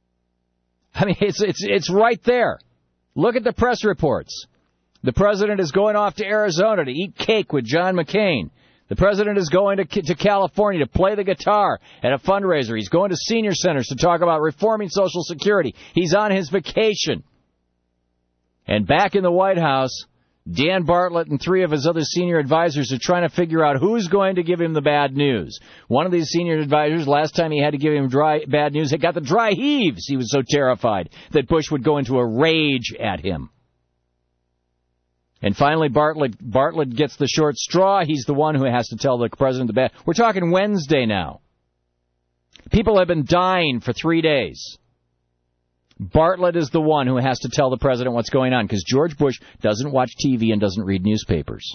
It's right there. Look at the press reports. The president is going off to Arizona to eat cake with John McCain. The president is going to California to play the guitar at a fundraiser. He's going to senior centers to talk about reforming Social Security. He's on his vacation. And back in the White House, Dan Bartlett and 3 of his other senior advisors are trying to figure out who's going to give him the bad news. One of these senior advisors, last time he had to give him bad news, it got the dry heaves. He was so terrified that Bush would go into a rage at him. And finally, Bartlett gets the short straw. He's the one who has to tell the president the bad. We're talking Wednesday now. People have been dying for 3 days. Bartlett is the one who has to tell the president what's going on because George Bush doesn't watch TV and doesn't read newspapers.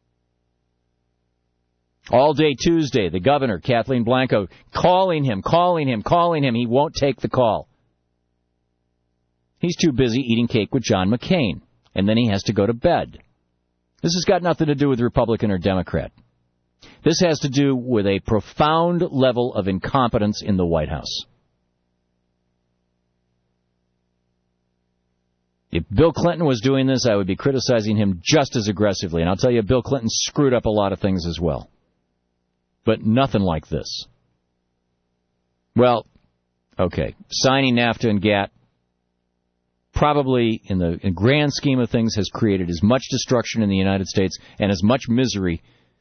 All day Tuesday, the governor, Kathleen Blanco, calling him. He won't take the call. He's too busy eating cake with John McCain. And then he has to go to bed. This has got nothing to do with Republican or Democrat. This has to do with a profound level of incompetence in the White House. If Bill Clinton was doing this, I would be criticizing him just as aggressively. And I'll tell you, Bill Clinton screwed up a lot of things as well. But nothing like this. Well, okay, signing NAFTA and GATT probably, in the grand scheme of things, has created as much destruction in the United States and as much misery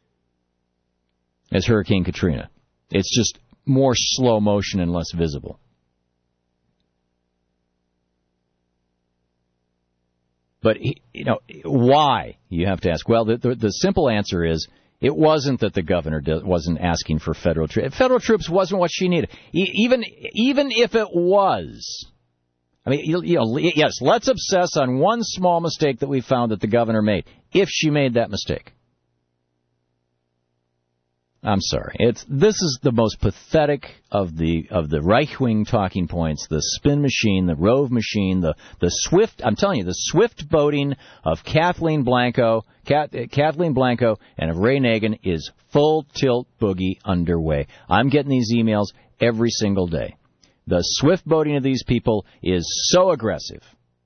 as Hurricane Katrina. It's just more slow motion and less visible. But, why? You have to ask. Well, the simple answer is it wasn't that the governor wasn't asking for federal troops. Federal troops wasn't what she needed. Even if it was. Yes, let's obsess on one small mistake that we found that the governor made, if she made that mistake. I'm sorry. This is the most pathetic of the right-wing talking points, the spin machine, the rove machine, the swift, I'm telling you, the swift boating of Kathleen Blanco and of Ray Nagin is full tilt boogie underway. I'm getting these emails every single day. The swift boating of these people is so aggressive.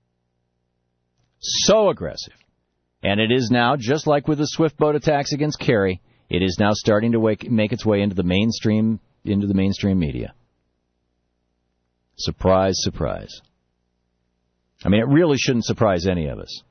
So aggressive. And it is now, just like with the swift boat attacks against Kerry, it is now starting to make its way into the mainstream media. Surprise, surprise. I mean, it really shouldn't surprise any of us.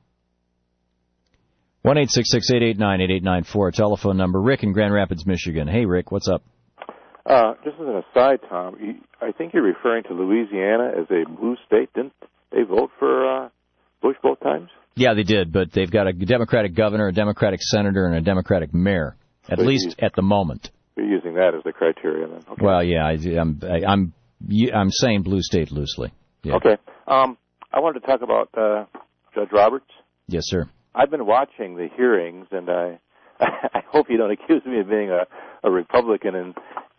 1-866-889-8894, telephone number. Rick in Grand Rapids, Michigan. Hey, Rick, what's up? Just as an aside, Tom, I think you're referring to Louisiana as a blue state. Didn't they vote for Bush both times? Yeah, they did, but they've got a Democratic governor, a Democratic senator, and a Democratic mayor, at least at the moment. You're using that as the criteria, then? Okay. Well, yeah, I'm saying blue state loosely. Yeah. Okay. I wanted to talk about Judge Roberts. Yes, sir. I've been watching the hearings, and I hope you don't accuse me of being a Republican and,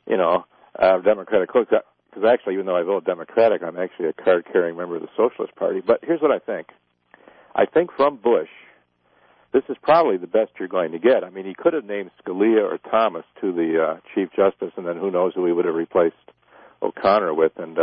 Democratic clerk. Because actually, even though I vote Democratic, I'm actually a card-carrying member of the Socialist Party. But here's what I think. I think from Bush, this is probably the best you're going to get. I mean, he could have named Scalia or Thomas to the Chief Justice, and then who knows who he would have replaced O'Connor with. And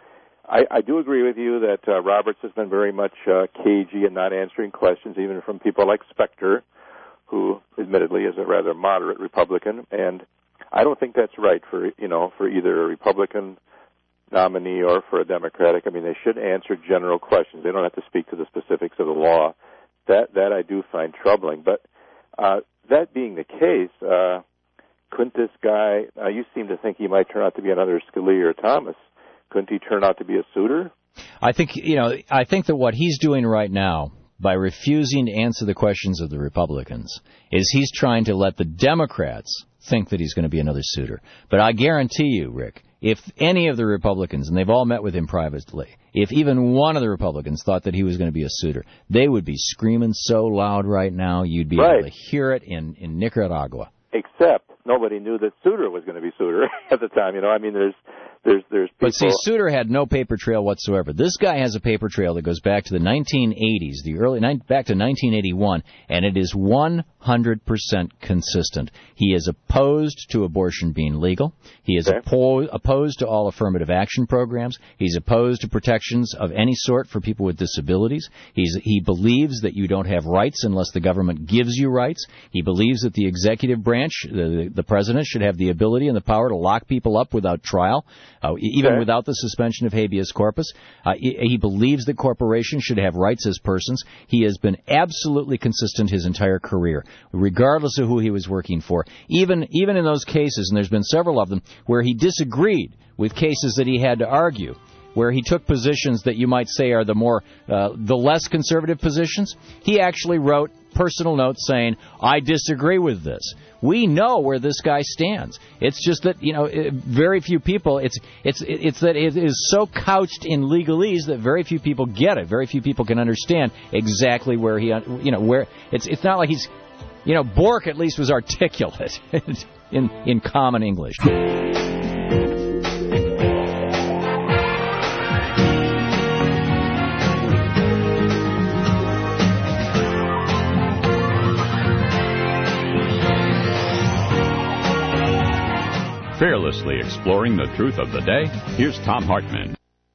I do agree with you that Roberts has been very much cagey and not answering questions, even from people like Specter, who admittedly is a rather moderate Republican. And I don't think that's right for either a Republican nominee or for a Democratic. I mean, they should answer general questions. They don't have to speak to the specifics of the law. That I do find troubling. But that being the case, couldn't this guy, you seem to think he might turn out to be another Scalia or Thomas. Couldn't he turn out to be a suitor? I think that what he's doing right now, by refusing to answer the questions of the Republicans, is he's trying to let the Democrats think that he's going to be another suitor. But I guarantee you, Rick, if any of the Republicans, and they've all met with him privately, if even one of the Republicans thought that he was going to be a suitor, they would be screaming so loud right now you'd be able to hear it in Nicaragua. Except nobody knew that Souter was going to be Souter at the time. I mean, there's people. But see, Souter had no paper trail whatsoever. This guy has a paper trail that goes back to the 1980s, back to 1981, and it is 100% consistent. He is opposed to abortion being legal. He is opposed to all affirmative action programs. He's opposed to protections of any sort for people with disabilities. He believes that you don't have rights unless the government gives you rights. He believes that the executive branch, the president, should have the ability and the power to lock people up without trial. Even without the suspension of habeas corpus. He believes that corporations should have rights as persons. He has been absolutely consistent his entire career, regardless of who he was working for. Even in those cases, and there's been several of them, where he disagreed with cases that he had to argue, where he took positions that you might say are the less conservative positions, he actually wrote personal notes saying, I disagree with this. We know where this guy stands. It's just that, very few people, it's that it is so couched in legalese that very few people get it. Very few people can understand exactly where where it's not like he's, Bork at least was articulate in common English. Fearlessly exploring the truth of the day, here's Tom Hartman.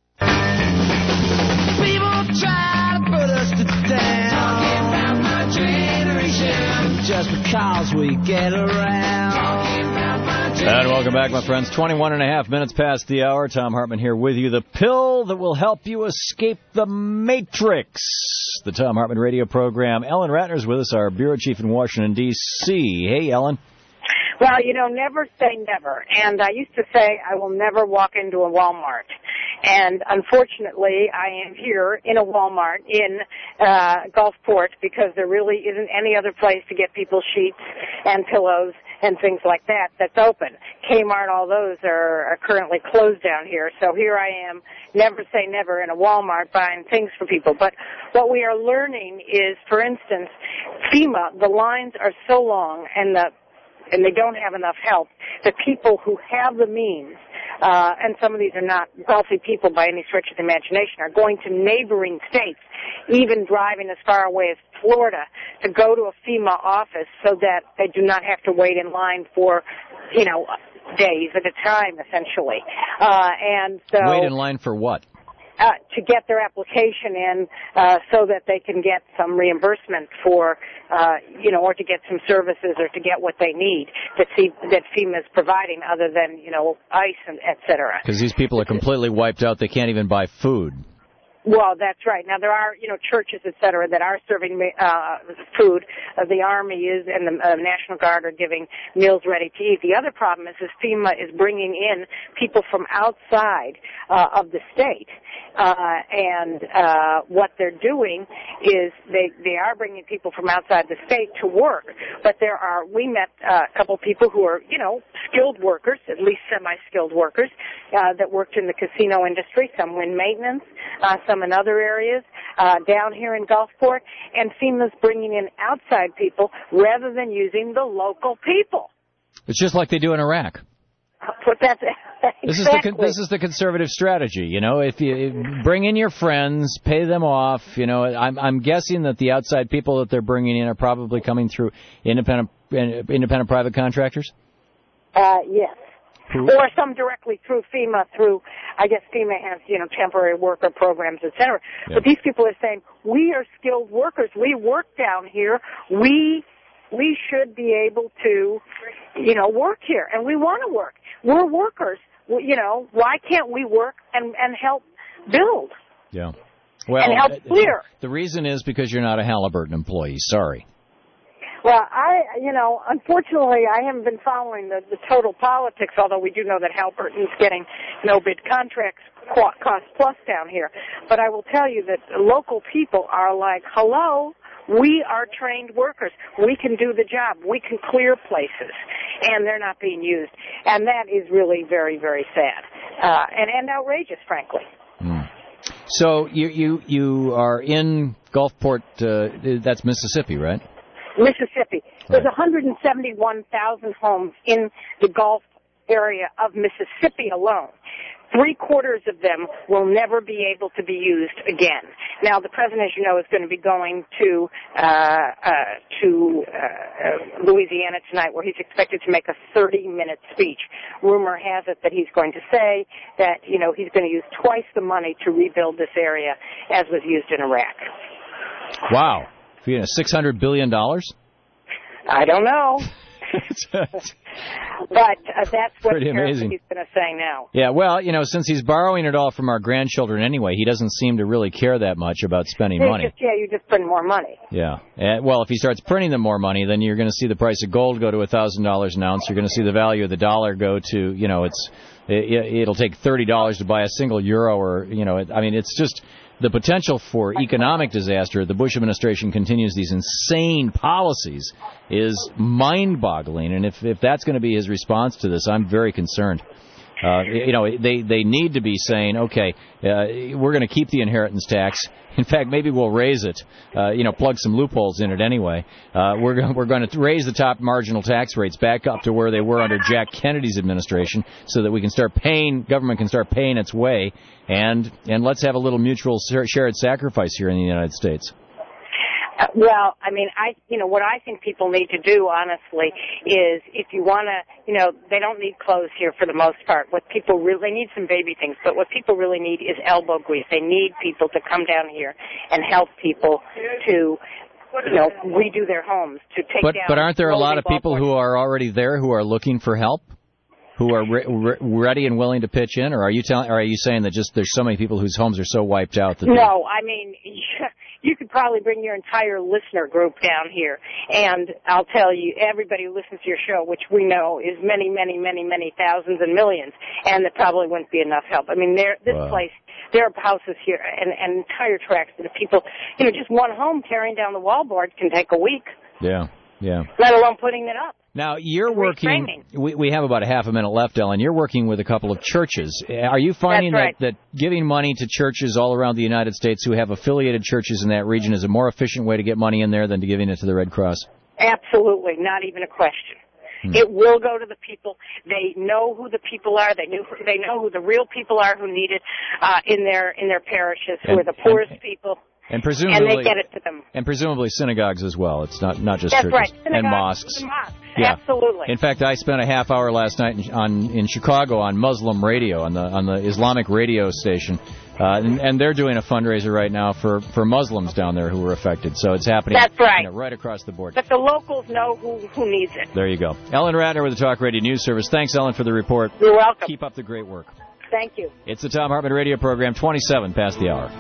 People try to put us down. Talking about my generation. Just because we get around. Talking about my generation. And welcome back, my friends. 21 and a half minutes past the hour. Tom Hartman here with you. The pill that will help you escape the Matrix. The Tom Hartman radio program. Ellen Ratner's with us, our bureau chief in Washington, D.C. Hey, Ellen. Well, never say never. And I used to say I will never walk into a Walmart. And unfortunately, I am here in a Walmart in Gulfport because there really isn't any other place to get people sheets and pillows and things like that that's open. Kmart, all those are currently closed down here. So here I am, never say never, in a Walmart buying things for people. But what we are learning is, for instance, FEMA, the lines are so long and they don't have enough help. The people who have the means, and some of these are not wealthy people by any stretch of the imagination, are going to neighboring states, even driving as far away as Florida, to go to a FEMA office so that they do not have to wait in line for, days at a time, essentially. And so wait in line for what? To get their application in so that they can get some reimbursement for, or to get some services or to get what they need that FEMA is providing other than, ice and et cetera. Because these people are completely wiped out. They can't even buy food. Well, that's right. Now, there are, churches, et cetera, that are serving food. The Army is and the National Guard are giving meals ready to eat. The other problem is FEMA is bringing in people from outside of the state. And what they're doing is they are bringing people from outside the state to work. But we met a couple people who are, skilled workers, at least semi-skilled workers, that worked in the casino industry, some in maintenance, some in other areas, down here in Gulfport, and FEMA's bringing in outside people rather than using the local people. It's just like they do in Iraq. But that's exactly. This is the conservative strategy. If you bring in your friends, pay them off. I'm guessing that the outside people that they're bringing in are probably coming through independent private contractors. Yes. Or some directly through FEMA, I guess FEMA has, temporary worker programs, et cetera. Yeah. But these people are saying, we are skilled workers. We work down here. We should be able to, work here. And we want to work. We're workers. Why can't we work and help build? Yeah. Well, and help clear. The reason is because you're not a Halliburton employee. Sorry. Well, unfortunately, I haven't been following the total politics, although we do know that Halliburton's getting no-bid contracts cost plus down here. But I will tell you that local people are like, hello, we are trained workers. We can do the job. We can clear places. And they're not being used. And that is really very, very sad. And outrageous, frankly. Mm. So you are in Gulfport, that's Mississippi, right? Mississippi. There's 171,000 homes in the Gulf area of Mississippi alone. 3/4 of them will never be able to be used again. Now, the president, as you know, is going to be going to Louisiana tonight, where he's expected to make a 30-minute speech. Rumor has it that he's going to say that, he's going to use twice the money to rebuild this area as was used in Iraq. Wow. $600 billion? I don't know. But that's what he's going to say now. Yeah, well, since he's borrowing it all from our grandchildren anyway, he doesn't seem to really care that much about spending money. You just print more money. Yeah. Well, if he starts printing them more money, then you're going to see the price of gold go to $1,000 an ounce. You're going to see the value of the dollar go to, it'll take $30 to buy a single euro or, it's just... The potential for economic disaster, the Bush administration continues these insane policies, is mind-boggling. And if that's going to be his response to this, I'm very concerned. They need to be saying, okay, we're going to keep the inheritance tax. In fact, maybe we'll raise it. Plug some loopholes in it anyway. We're going to raise the top marginal tax rates back up to where they were under Jack Kennedy's administration, so that we can start paying. Government can start paying its way, and let's have a little mutual shared sacrifice here in the United States. Well, what I think people need to do, honestly, is if you want to, they don't need clothes here for the most part. They need some baby things, but what people really need is elbow grease. They need people to come down here and help people to, redo their homes, to take down. But aren't there a lot of people who are already there who are looking for help? Who are ready and willing to pitch in, or are you saying that just there's so many people whose homes are so wiped out that? No, you could probably bring your entire listener group down here, and I'll tell you, everybody who listens to your show, which we know is many, many, many, many thousands and millions, and there probably wouldn't be enough help. Place, there are houses here and entire tracts that people, just one home tearing down the wallboard can take a week. Yeah. Let alone putting it up. Now, you're working, we have about a half a minute left, Ellen. You're working with a couple of churches. Are you finding that giving money to churches all around the United States who have affiliated churches in that region is a more efficient way to get money in there than to giving it to the Red Cross? Absolutely, not even a question. It will go to the people. They know who the people are. They know who the real people are who need it in their parishes, who are the poorest people. And presumably, and they get it to them. And presumably synagogues as well. It's not just That's churches. Right. Synagogues And mosques. Yeah. Absolutely. In fact, I spent a half hour last night in Chicago on Muslim radio, on the Islamic radio station, and they're doing a fundraiser right now for Muslims down there who were affected. So it's happening. That's right. Right across the board. But the locals know who needs it. There you go. Ellen Ratner with the Talk Radio News Service. Thanks, Ellen, for the report. You're welcome. Keep up the great work. Thank you. It's the Thom Hartmann Radio Program, 27 past the hour.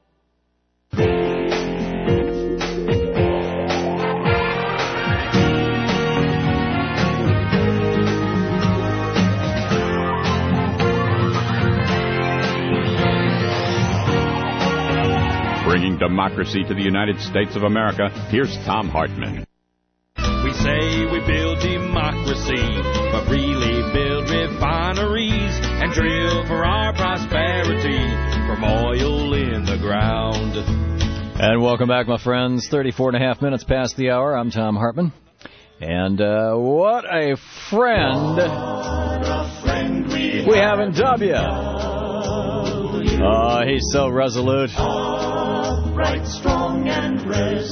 Bringing democracy to the United States of America, here's Thom Hartmann. We say we build democracy, but really build refineries and drill for our prosperity from oil in the ground. And welcome back, my friends. 34.5 minutes past the hour. I'm Thom Hartmann. And what a friend we have in W. Oh, he's so resolute. Upright, strong, and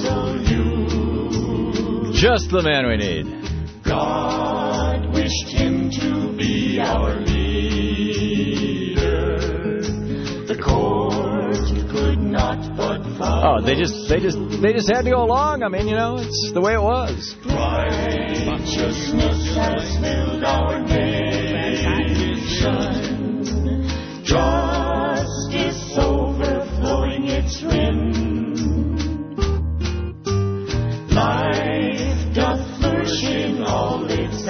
resolute. Just the man we need. God wished him to be our leader. The court could not but follow. Oh, they just had to go along. I mean, you know, it's the way it was. Righteousness has filled our nation. Justice overflowing its rim. Life doth flourish in all its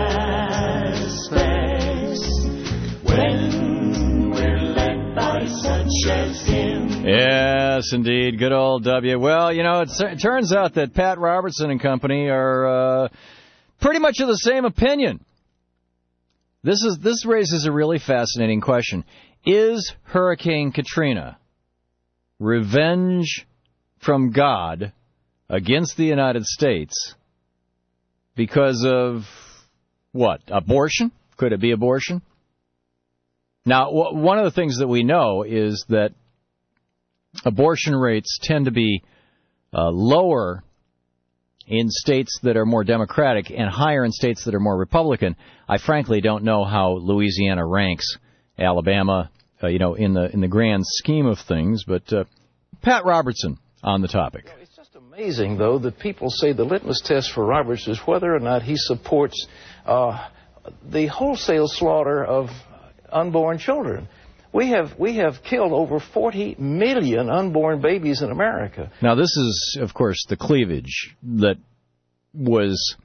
aspects when we're led by such as him. Yes, indeed. Good old W. Well, you know, it turns out that Pat Robertson and company are pretty much of the same opinion. This raises a really fascinating question. Is Hurricane Katrina revenge from God against the United States because of what? Abortion? Could it be abortion? Now, one of the things that we know is that abortion rates tend to be lower in states that are more Democratic and higher in states that are more Republican. I frankly don't know how Louisiana ranks Alabama, in the grand scheme of things. But Pat Robertson on the topic. It's just amazing, though, that people say the litmus test for Roberts is whether or not he supports the wholesale slaughter of unborn children. We have killed over 40 million unborn babies in America. Now, this is, of course, the cleavage that was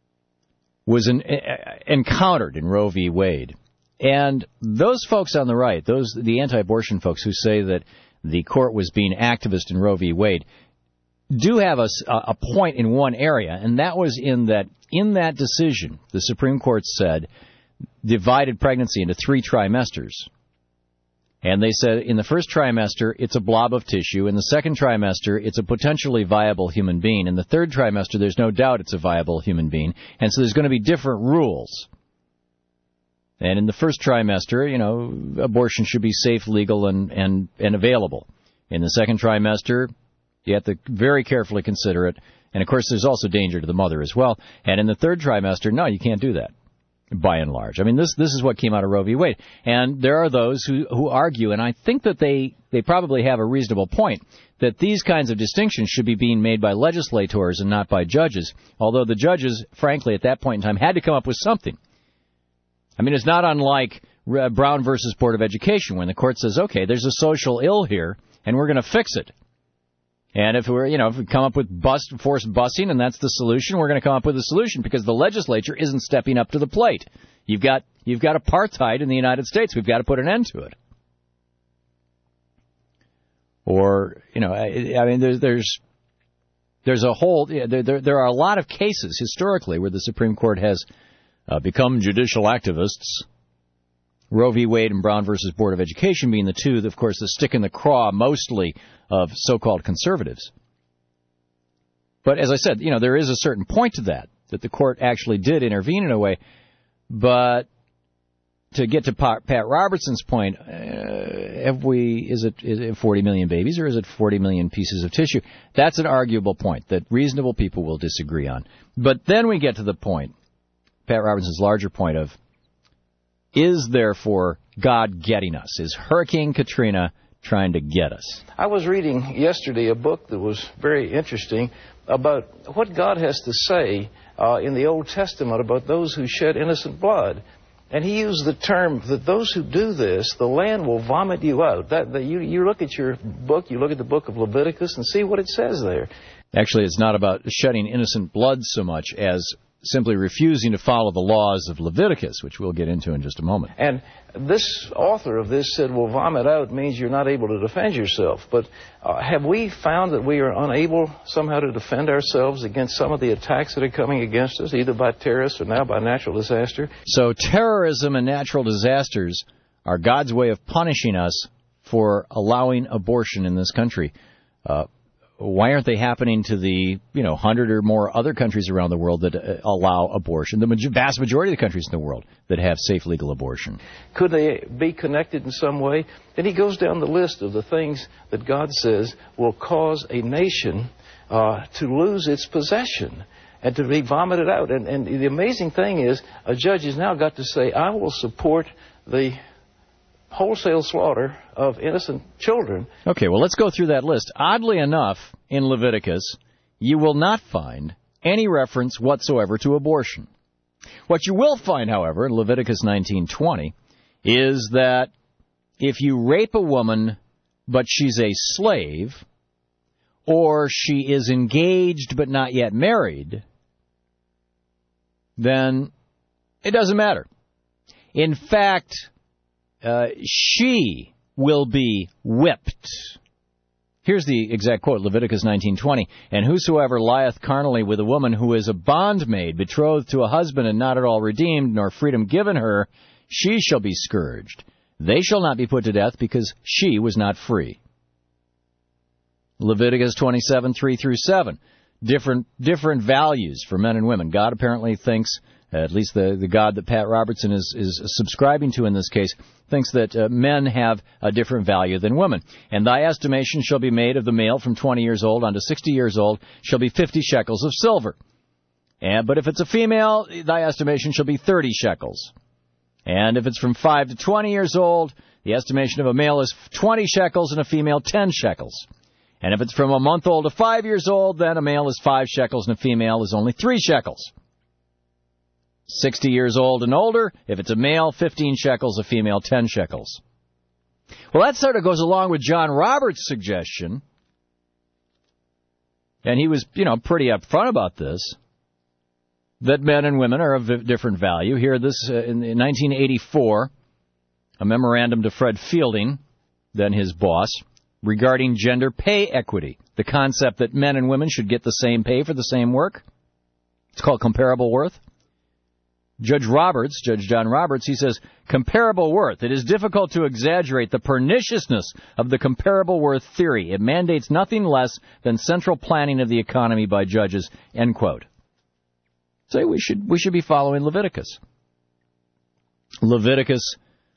encountered in Roe v. Wade. And those folks on the right, the anti-abortion folks who say that the court was being activist in Roe v. Wade, do have a point in one area, and that was in that decision, the Supreme Court said, divided pregnancy into 3 trimesters. And they said in the first trimester, it's a blob of tissue. In the second trimester, it's a potentially viable human being. In the third trimester, there's no doubt it's a viable human being. And so there's going to be different rules. And in the first trimester, abortion should be safe, legal, and available. In the second trimester, you have to very carefully consider it. And, of course, there's also danger to the mother as well. And in the third trimester, no, you can't do that, by and large. I mean, this is what came out of Roe v. Wade. And there are those who argue, and I think that they probably have a reasonable point, that these kinds of distinctions should be being made by legislators and not by judges, although the judges, frankly, at that point in time, had to come up with something. I mean, it's not unlike Brown versus Board of Education, when the court says, okay, there's a social ill here, and we're going to fix it. And if we come up with forced busing, and that's the solution, we're going to come up with a solution because the legislature isn't stepping up to the plate. You've got apartheid in the United States. We've got to put an end to it. Or I mean, there's a whole there are a lot of cases historically where the Supreme Court has become judicial activists. Roe v. Wade and Brown versus Board of Education being the two, of course, that stick in the craw mostly of so-called conservatives. But as I said, there is a certain point to that the court actually did intervene in a way. But to get to Pat Robertson's point, is it 40 million babies or is it 40 million pieces of tissue? That's an arguable point that reasonable people will disagree on. But then we get to the point Pat Robertson's larger point of, is therefore God getting us? Is Hurricane Katrina trying to get us? I was reading yesterday a book that was very interesting about what God has to say in the Old Testament about those who shed innocent blood. And he used the term that those who do this, the land will vomit you out. You look at your book, you look at the book of Leviticus and see what it says there. Actually, it's not about shedding innocent blood so much as simply refusing to follow the laws of Leviticus, which we'll get into in just a moment. And this author of this said, well, vomit out means you're not able to defend yourself. But have we found that we are unable somehow to defend ourselves against some of the attacks that are coming against us, either by terrorists or now by natural disaster? So terrorism and natural disasters are God's way of punishing us for allowing abortion in this country. Why aren't they happening to the 100 or more other countries around the world that allow abortion? The vast majority of the countries in the world that have safe legal abortion. Could they be connected in some way? And he goes down the list of the things that God says will cause a nation to lose its possession and to be vomited out. And the amazing thing is, a judge has now got to say, I will support the wholesale slaughter of innocent children. Okay, well, let's go through that list. Oddly enough, in Leviticus, you will not find any reference whatsoever to abortion. What you will find, however, in Leviticus 19:20, is that if you rape a woman but she's a slave, or she is engaged but not yet married, then it doesn't matter. In fact, she will be whipped. Here's the exact quote, Leviticus 19:20. And whosoever lieth carnally with a woman who is a bondmaid, betrothed to a husband and not at all redeemed, nor freedom given her, she shall be scourged. They shall not be put to death, because she was not free. Leviticus 27:3-7. Different values for men and women. God apparently thinks, at least the God that Pat Robertson is subscribing to in this case, thinks that men have a different value than women. And thy estimation shall be made of the male from 20 years old unto 60 years old shall be 50 shekels of silver. But if it's a female, thy estimation shall be 30 shekels. And if it's from 5 to 20 years old, the estimation of a male is 20 shekels and a female 10 shekels. And if it's from a month old to 5 years old, then a male is 5 shekels and a female is only 3 shekels. 60 years old and older, if it's a male, 15 shekels, a female, 10 shekels. Well, that sort of goes along with John Roberts' suggestion, and he was, pretty upfront about this, that men and women are of different value. Here, this in 1984, a memorandum to Fred Fielding, then his boss, regarding gender pay equity, the concept that men and women should get the same pay for the same work. It's called comparable worth. Judge John Roberts, he says, comparable worth. It is difficult to exaggerate the perniciousness of the comparable worth theory. It mandates nothing less than central planning of the economy by judges, end quote. So we should be following Leviticus. Leviticus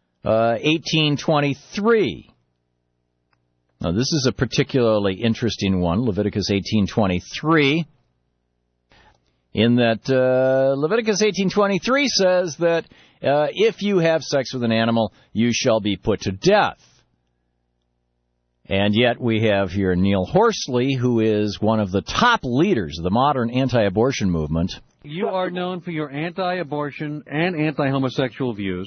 18:23. Now, this is a particularly interesting one, Leviticus 18:23. In that Leviticus 18:23 says that if you have sex with an animal, you shall be put to death. And yet we have here Neil Horsley, who is one of the top leaders of the modern anti-abortion movement. You are known for your anti-abortion and anti-homosexual views.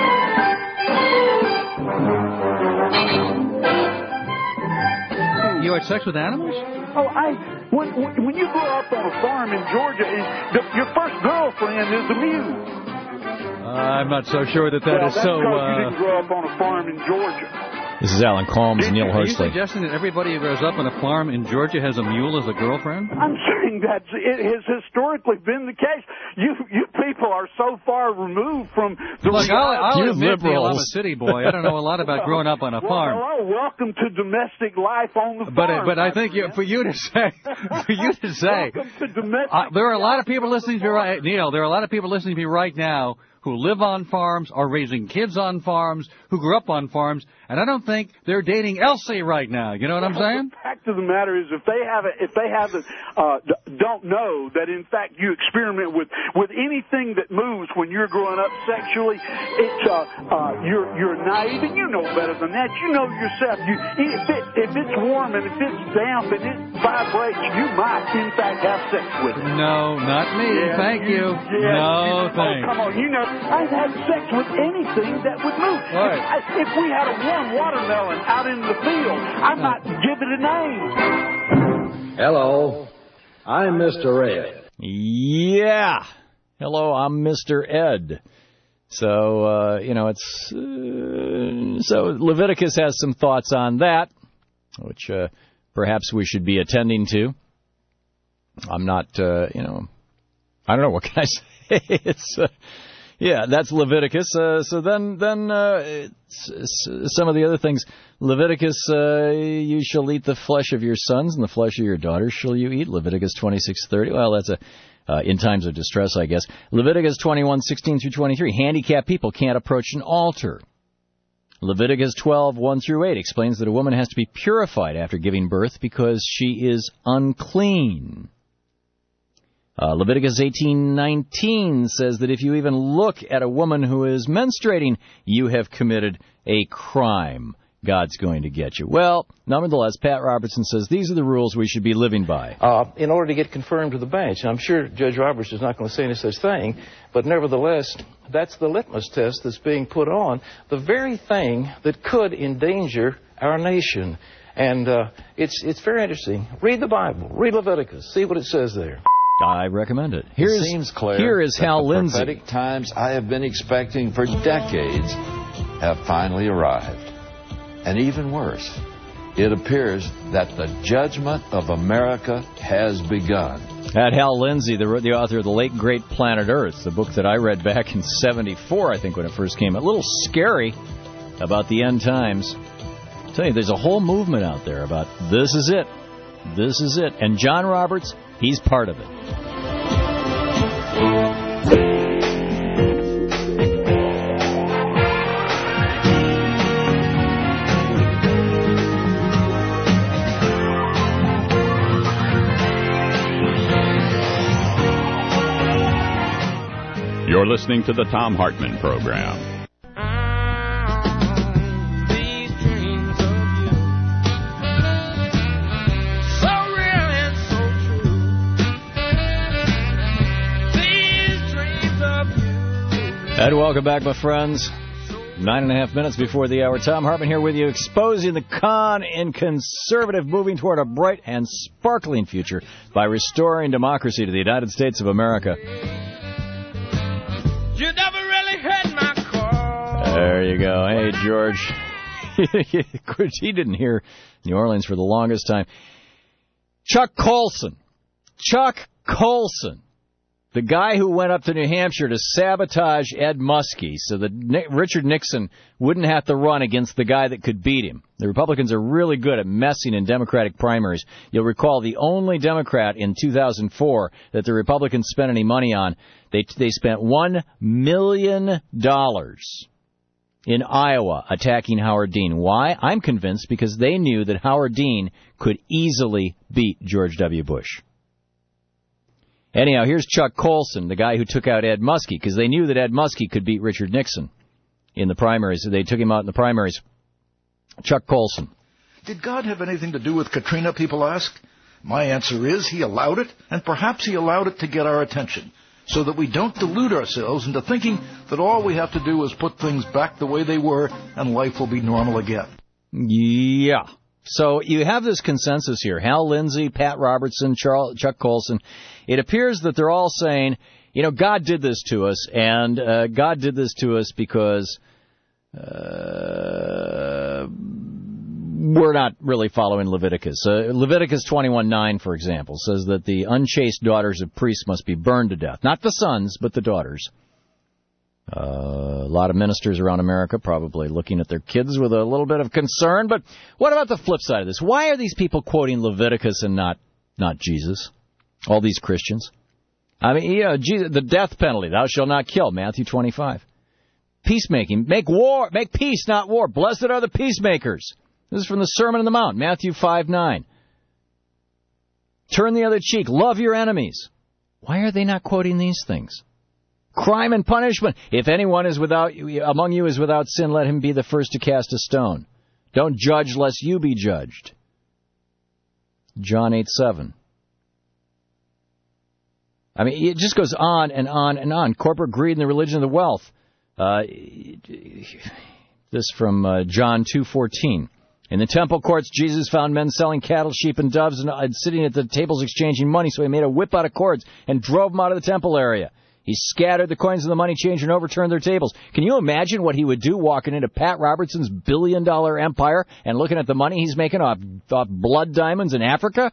You had sex with animals? When you grow up on a farm in Georgia, your first girlfriend is a mule. I'm not so sure that is so. You didn't grow up on a farm in Georgia. This is Alan Colmes and Neil Horsley. Are you suggesting that everybody who grows up on a farm in Georgia has a mule as a girlfriend? I'm saying that it has historically been the case. You people are so far removed from the Look, I'll admit, Neil, I'm a liberals. city boy. I don't know a lot about growing up on a farm. Well, welcome to domestic life on the farm. But I think for you to say, welcome to domestic there are a lot of people listening to me right, Neil. There are a lot of people listening to me right now who live on farms, are raising kids on farms, who grew up on farms, and I don't think they're dating Elsie right now. You know what I'm saying? The fact of the matter is, if they don't know that in fact you experiment with anything that moves when you're growing up sexually, it's you're naive, and you know better than that. You know yourself. If it's warm and if it's damp and it vibrates, you might in fact have sex with it. No, not me. Yeah, Thank you. No, thanks. Oh, come on. You know, I've had sex with anything that would move. Right. If we had a warm watermelon out in the field, I might give it a name. Hello, I'm Mr. Ed. Yeah. Hello, I'm Mr. Ed. So, it's... so Leviticus has some thoughts on that, which perhaps we should be attending to. I'm not, I don't know, what can I say? It's... that's Leviticus. So then some of the other things. Leviticus, you shall eat the flesh of your sons, and the flesh of your daughters shall you eat. Leviticus 26:30. Well, that's in times of distress, I guess. Leviticus 21:16 through 23. Handicapped people can't approach an altar. Leviticus 12:1 through 8 explains that a woman has to be purified after giving birth because she is unclean. Leviticus 18:19 says that if you even look at a woman who is menstruating, you have committed a crime. God's going to get you. Well, nonetheless, Pat Robertson says these are the rules we should be living by. In order to get confirmed to the bench. And I'm sure Judge Roberts is not going to say any such thing, but nevertheless, that's the litmus test that's being put on, the very thing that could endanger our nation. And it's very interesting. Read the Bible. Read Leviticus. See what it says there. I recommend it. It seems clear here is Hal Lindsey. The prophetic times I have been expecting for decades have finally arrived. And even worse, it appears that the judgment of America has begun. That Hal Lindsey, the author of The Late Great Planet Earth, the book that I read back in '74, I think, when it first came out. A little scary about the end times. I'll tell you, there's a whole movement out there about this is it. This is it. And John Roberts, he's part of it. You're listening to the Thom Hartmann Program. And welcome back, my friends. 9.5 minutes before the hour. Thom Hartmann here with you, exposing the con in conservative, moving toward a bright and sparkling future by restoring democracy to the United States of America. You never really heard my call. There you go. Hey, George. He didn't hear New Orleans for the longest time. Chuck Colson. The guy who went up to New Hampshire to sabotage Ed Muskie so that Richard Nixon wouldn't have to run against the guy that could beat him. The Republicans are really good at messing in Democratic primaries. You'll recall the only Democrat in 2004 that the Republicans spent any money on, they spent $1 million in Iowa attacking Howard Dean. Why? I'm convinced because they knew that Howard Dean could easily beat George W. Bush. Anyhow, here's Chuck Colson, the guy who took out Ed Muskie, because they knew that Ed Muskie could beat Richard Nixon in the primaries. So they took him out in the primaries. Chuck Colson. Did God have anything to do with Katrina, people ask? My answer is he allowed it, and perhaps he allowed it to get our attention, so that we don't delude ourselves into thinking that all we have to do is put things back the way they were and life will be normal again. Yeah. So you have this consensus here. Hal Lindsey, Pat Robertson, Chuck Colson. It appears that they're all saying, God did this to us, and God did this to us because we're not really following Leviticus. Leviticus 21:9, for example, says that the unchaste daughters of priests must be burned to death. Not the sons, but the daughters. A lot of ministers around America probably looking at their kids with a little bit of concern. But what about the flip side of this? Why are these people quoting Leviticus and not Jesus? All these Christians. I mean, you know, Jesus, the death penalty, thou shalt not kill, Matthew 25. Peacemaking, make war, make peace, not war. Blessed are the peacemakers. This is from the Sermon on the Mount, Matthew 5:9. Turn the other cheek, love your enemies. Why are they not quoting these things? Crime and punishment. If anyone is among you is without sin, let him be the first to cast a stone. Don't judge lest you be judged. John 8:7. I mean, it just goes on and on and on. Corporate greed and the religion of the wealth. This from John 2:14. In the temple courts, Jesus found men selling cattle, sheep, and doves and sitting at the tables exchanging money, so he made a whip out of cords and drove them out of the temple area. He scattered the coins of the money changer and overturned their tables. Can you imagine what he would do walking into Pat Robertson's billion-dollar empire and looking at the money he's making off blood diamonds in Africa?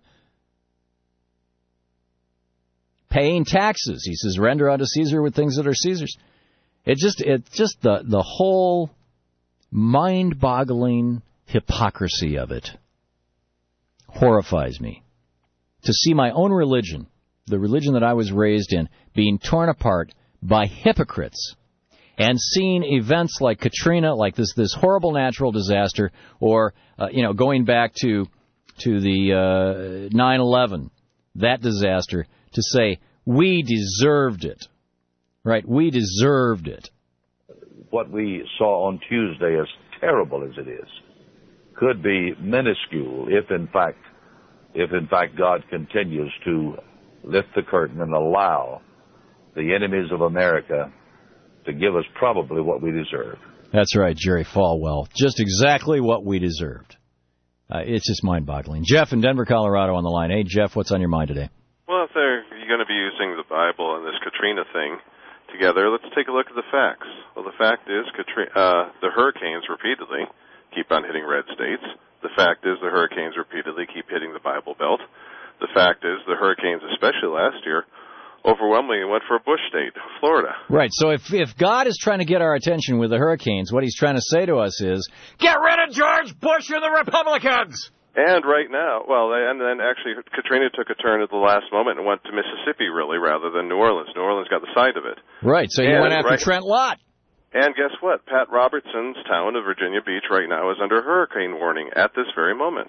Paying taxes. He says, render unto Caesar with things that are Caesar's. It's just the whole mind-boggling hypocrisy of it horrifies me. To see my own religion, the religion that I was raised in, being torn apart by hypocrites, and seeing events like Katrina, like this horrible natural disaster, or going back to the 9/11, that disaster, to say we deserved it, right? We deserved it. What we saw on Tuesday, as terrible as it is, could be minuscule if in fact God continues to lift the curtain and allow the enemies of America to give us probably what we deserve. That's right, Jerry Falwell. Just exactly what we deserved. It's just mind-boggling. Jeff in Denver, Colorado on the line. Hey, Jeff, what's on your mind today? Well, if you're going to be using the Bible and this Katrina thing together, let's take a look at the facts. Well, the fact is the hurricanes repeatedly keep on hitting red states. The fact is the hurricanes repeatedly keep hitting the Bible Belt. The fact is the hurricanes, especially last year, overwhelmingly went for a Bush state, Florida. Right, so if God is trying to get our attention with the hurricanes, what he's trying to say to us is, get rid of George Bush and the Republicans! And right now, and then actually Katrina took a turn at the last moment and went to Mississippi, really, rather than New Orleans. New Orleans got the side of it. Right, so you went after Trent Lott. And guess what? Pat Robertson's town of Virginia Beach right now is under hurricane warning at this very moment.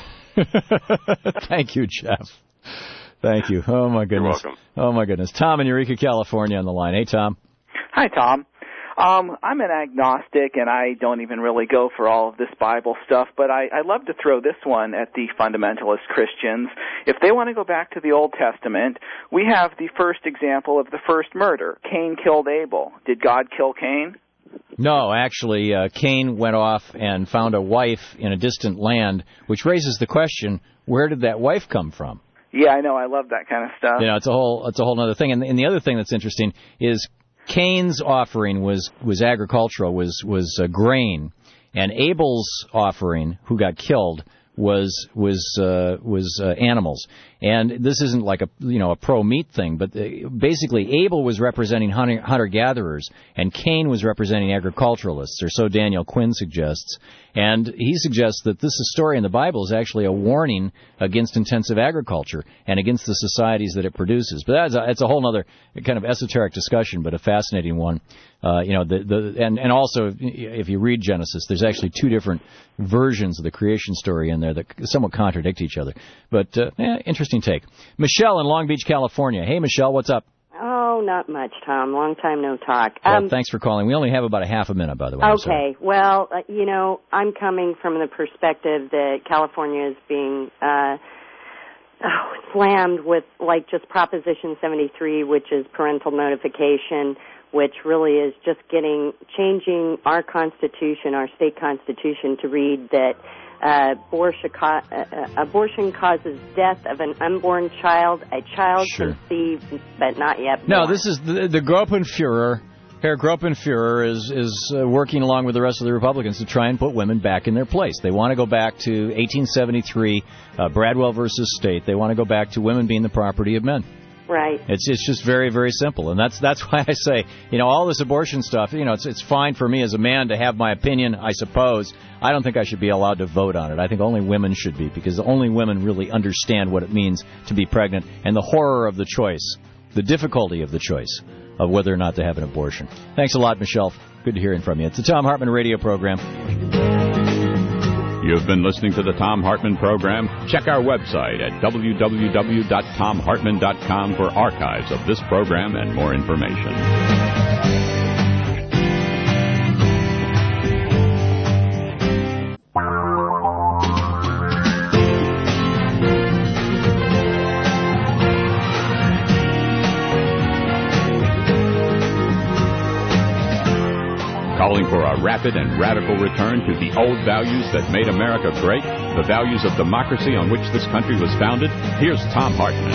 Thank you, Jeff. Thank you. Oh, my goodness. You're welcome. Oh, my goodness. Tom in Eureka, California on the line. Hey, Tom. Hi, Tom. I'm an agnostic, and I don't even really go for all of this Bible stuff, but I love to throw this one at the fundamentalist Christians. If they want to go back to the Old Testament, we have the first example of the first murder. Cain killed Abel. Did God kill Cain? No, actually, Cain went off and found a wife in a distant land, which raises the question, where did that wife come from? Yeah, I know. I love that kind of stuff. You know, it's a whole other thing. And the other thing that's interesting is Cain's offering was agricultural, was grain, and Abel's offering, who got killed, was animals. And this isn't like a pro meat thing, but basically Abel was representing hunter gatherers, and Cain was representing agriculturalists, or so Daniel Quinn suggests. And he suggests that this story in the Bible is actually a warning against intensive agriculture and against the societies that it produces. But that's a whole other kind of esoteric discussion, but a fascinating one. And also, if you read Genesis, there's actually two different versions of the creation story in there that somewhat contradict each other. But interesting take. Michelle in Long Beach, California. Hey, Michelle, what's up? Oh, not much, Tom. Long time no talk. Well, thanks for calling. We only have about a half a minute, by the way. Okay. Well, I'm coming from the perspective that California is being slammed with, like, just Proposition 73, which is parental notification, which really is just changing our constitution, our state constitution, to read that abortion causes death of an unborn child, a child conceived but not yet born. No, this is the Gruppenführer. Herr Gruppenführer is working along with the rest of the Republicans to try and put women back in their place. They want to go back to 1873, Bradwell versus State. They want to go back to women being the property of men. Right. It's just very, very simple, and that's why I say, all this abortion stuff, it's fine for me as a man to have my opinion, I suppose. I don't think I should be allowed to vote on it. I think only women should be, because only women really understand what it means to be pregnant and the horror of the choice the difficulty of the choice of whether or not to have an abortion. Thanks a lot, Michelle. Good hearing from you. It's the Thom Hartmann radio program. You've been listening to the Thom Hartmann program. Check our website at www.thomhartmann.com for archives of this program and more information. Calling for a rapid and radical return to the old values that made America great, the values of democracy on which this country was founded, here's Thom Hartmann.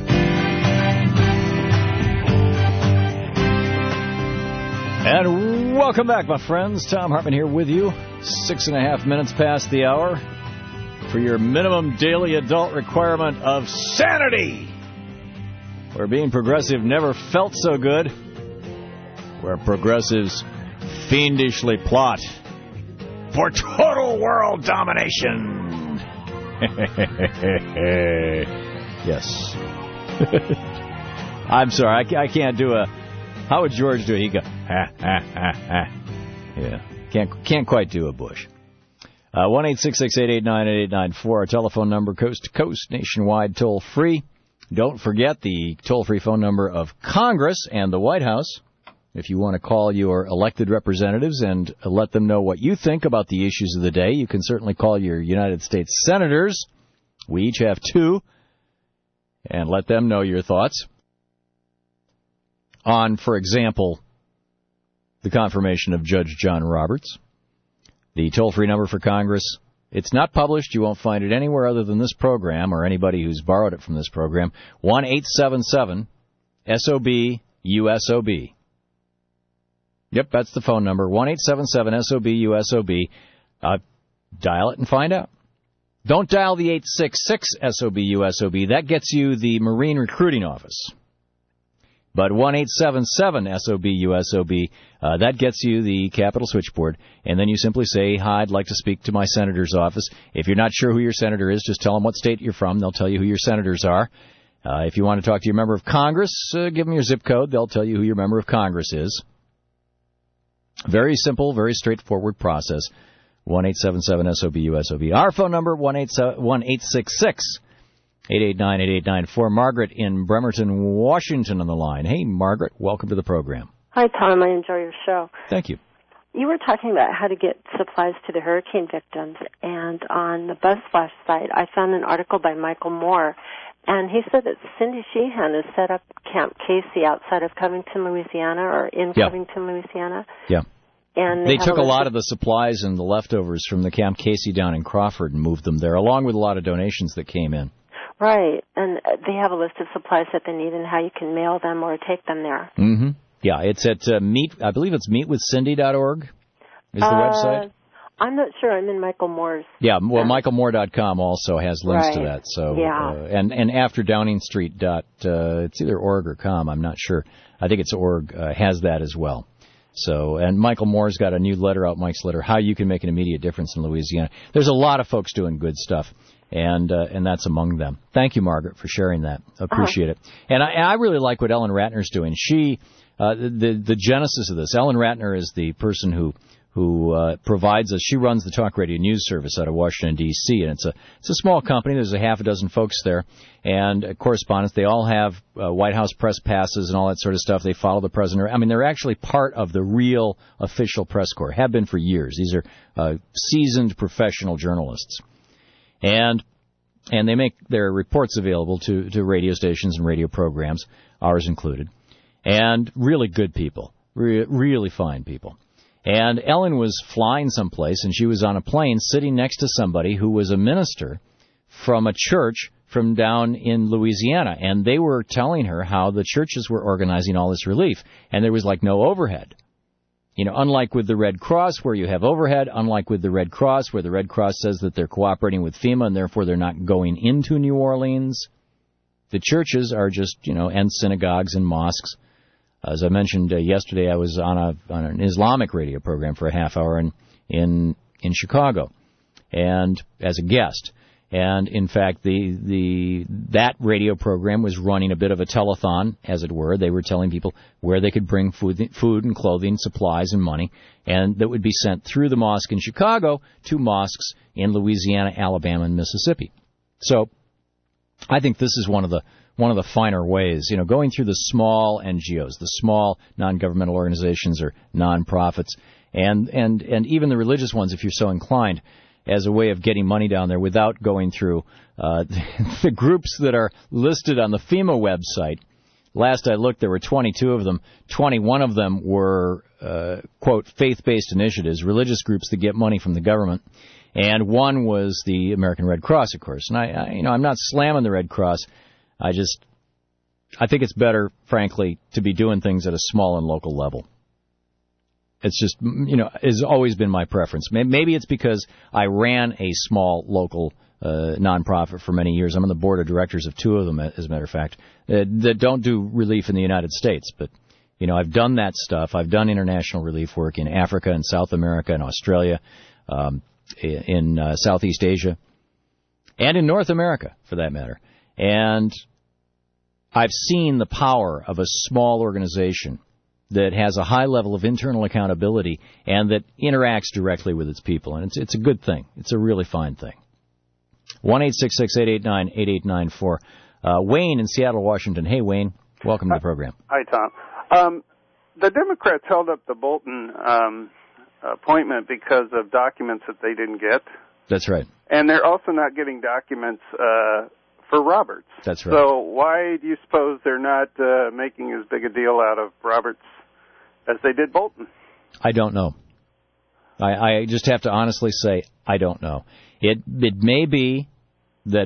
And welcome back, my friends. Thom Hartmann here with you. 6.5 minutes past the hour for your minimum daily adult requirement of sanity. Where being progressive never felt so good. Where progressives fiendishly plot for total world domination. Yes. I'm sorry, I can't do a... How would George do it? He'd go, ha, ha, ha, ha. Yeah, can't quite do a Bush. 1-866-889-8894, our telephone number, coast to coast, nationwide, toll free. Don't forget the toll-free phone number of Congress and the White House. If you want to call your elected representatives and let them know what you think about the issues of the day, you can certainly call your United States senators. We each have 2. And let them know your thoughts on, for example, the confirmation of Judge John Roberts. The toll-free number for Congress, it's not published. You won't find it anywhere other than this program or anybody who's borrowed it from this program. 1-877-SOB-USOB. Yep, that's the phone number, 1-877-SOB-USOB. Dial it and find out. Don't dial the 866-SOB-USOB. That gets you the Marine Recruiting Office. But 1-877-SOB-USOB, that gets you the Capitol Switchboard. And then you simply say, hi, I'd like to speak to my senator's office. If you're not sure who your senator is, just tell them what state you're from. They'll tell you who your senators are. If you want to talk to your member of Congress, give them your zip code. They'll tell you who your member of Congress is. Very simple, very straightforward process. 1-877-SOB-USOB. Our phone number, 1-866-889-8894. Margaret in Bremerton, Washington on the line. Hey, Margaret, welcome to the program. Hi, Tom. I enjoy your show. Thank you. You were talking about how to get supplies to the hurricane victims, and on the BuzzFlash site, I found an article by Michael Moore, and he said that Cindy Sheehan has set up Camp Casey outside of Covington, Louisiana, or in Covington, Louisiana. Yeah. And they took a lot of the supplies and the leftovers from the Camp Casey down in Crawford and moved them there, along with a lot of donations that came in. Right, and they have a list of supplies that they need and how you can mail them or take them there. Mm-hmm. Yeah, it's at I believe it's meetwithcindy.org is the website. I'm not sure. I'm in Michael Moore's. Yeah, well, michaelmoore.com also has links to that. So, yeah. And after Downing Street it's either org or com, I'm not sure. I think it's org, has that as well. So, and Michael Moore's got a new letter out, Mike's letter, how you can make an immediate difference in Louisiana. There's a lot of folks doing good stuff, and that's among them. Thank you, Margaret, for sharing that. Appreciate it. And I really like what Ellen Ratner's doing. She, the genesis of this, Ellen Ratner is the person who provides us. She runs the talk radio news service out of Washington, D.C., and it's a small company. There's a half a dozen folks there, and correspondents. They all have White House press passes and all that sort of stuff. They follow the president. I mean, they're actually part of the real official press corps, have been for years. These are seasoned professional journalists. And they make their reports available to radio stations and radio programs, ours included, and really good people, really fine people. And Ellen was flying someplace, and she was on a plane sitting next to somebody who was a minister from a church from down in Louisiana. And they were telling her how the churches were organizing all this relief, and there was like no overhead. You know, unlike with the Red Cross where you have overhead, unlike with the Red Cross where the Red Cross says that they're cooperating with FEMA and therefore they're not going into New Orleans, the churches are just, and synagogues and mosques. As I mentioned yesterday, I was on an Islamic radio program for a half hour in Chicago, and as a guest. And in fact, that radio program was running a bit of a telethon, as it were. They were telling people where they could bring food and clothing, supplies and money, and that would be sent through the mosque in Chicago to mosques in Louisiana, Alabama, and Mississippi. So I think this is one of the finer ways, going through the small NGOs, the small non-governmental organizations or nonprofits, and even the religious ones, if you're so inclined, as a way of getting money down there without going through the groups that are listed on the FEMA website. Last I looked, there were 22 of them. 21 of them were, quote, faith-based initiatives, religious groups that get money from the government. And one was the American Red Cross, of course. And I'm not slamming the Red Cross. I think it's better, frankly, to be doing things at a small and local level. It's just, has always been my preference. Maybe it's because I ran a small local nonprofit for many years. I'm on the board of directors of two of them, as a matter of fact, that don't do relief in the United States. But, I've done that stuff. I've done international relief work in Africa and South America and Australia, in Southeast Asia, and in North America, for that matter. And I've seen the power of a small organization that has a high level of internal accountability and that interacts directly with its people. And it's a good thing. It's a really fine thing. 1-866-889-8894. Wayne in Seattle, Washington. Hey, Wayne. Welcome to the program. Hi, Tom. The Democrats held up the Bolton appointment because of documents that they didn't get. That's right. And they're also not getting documents for Roberts. That's right. So why do you suppose they're not making as big a deal out of Roberts as they did Bolton? I don't know. I just have to honestly say I don't know. It may be that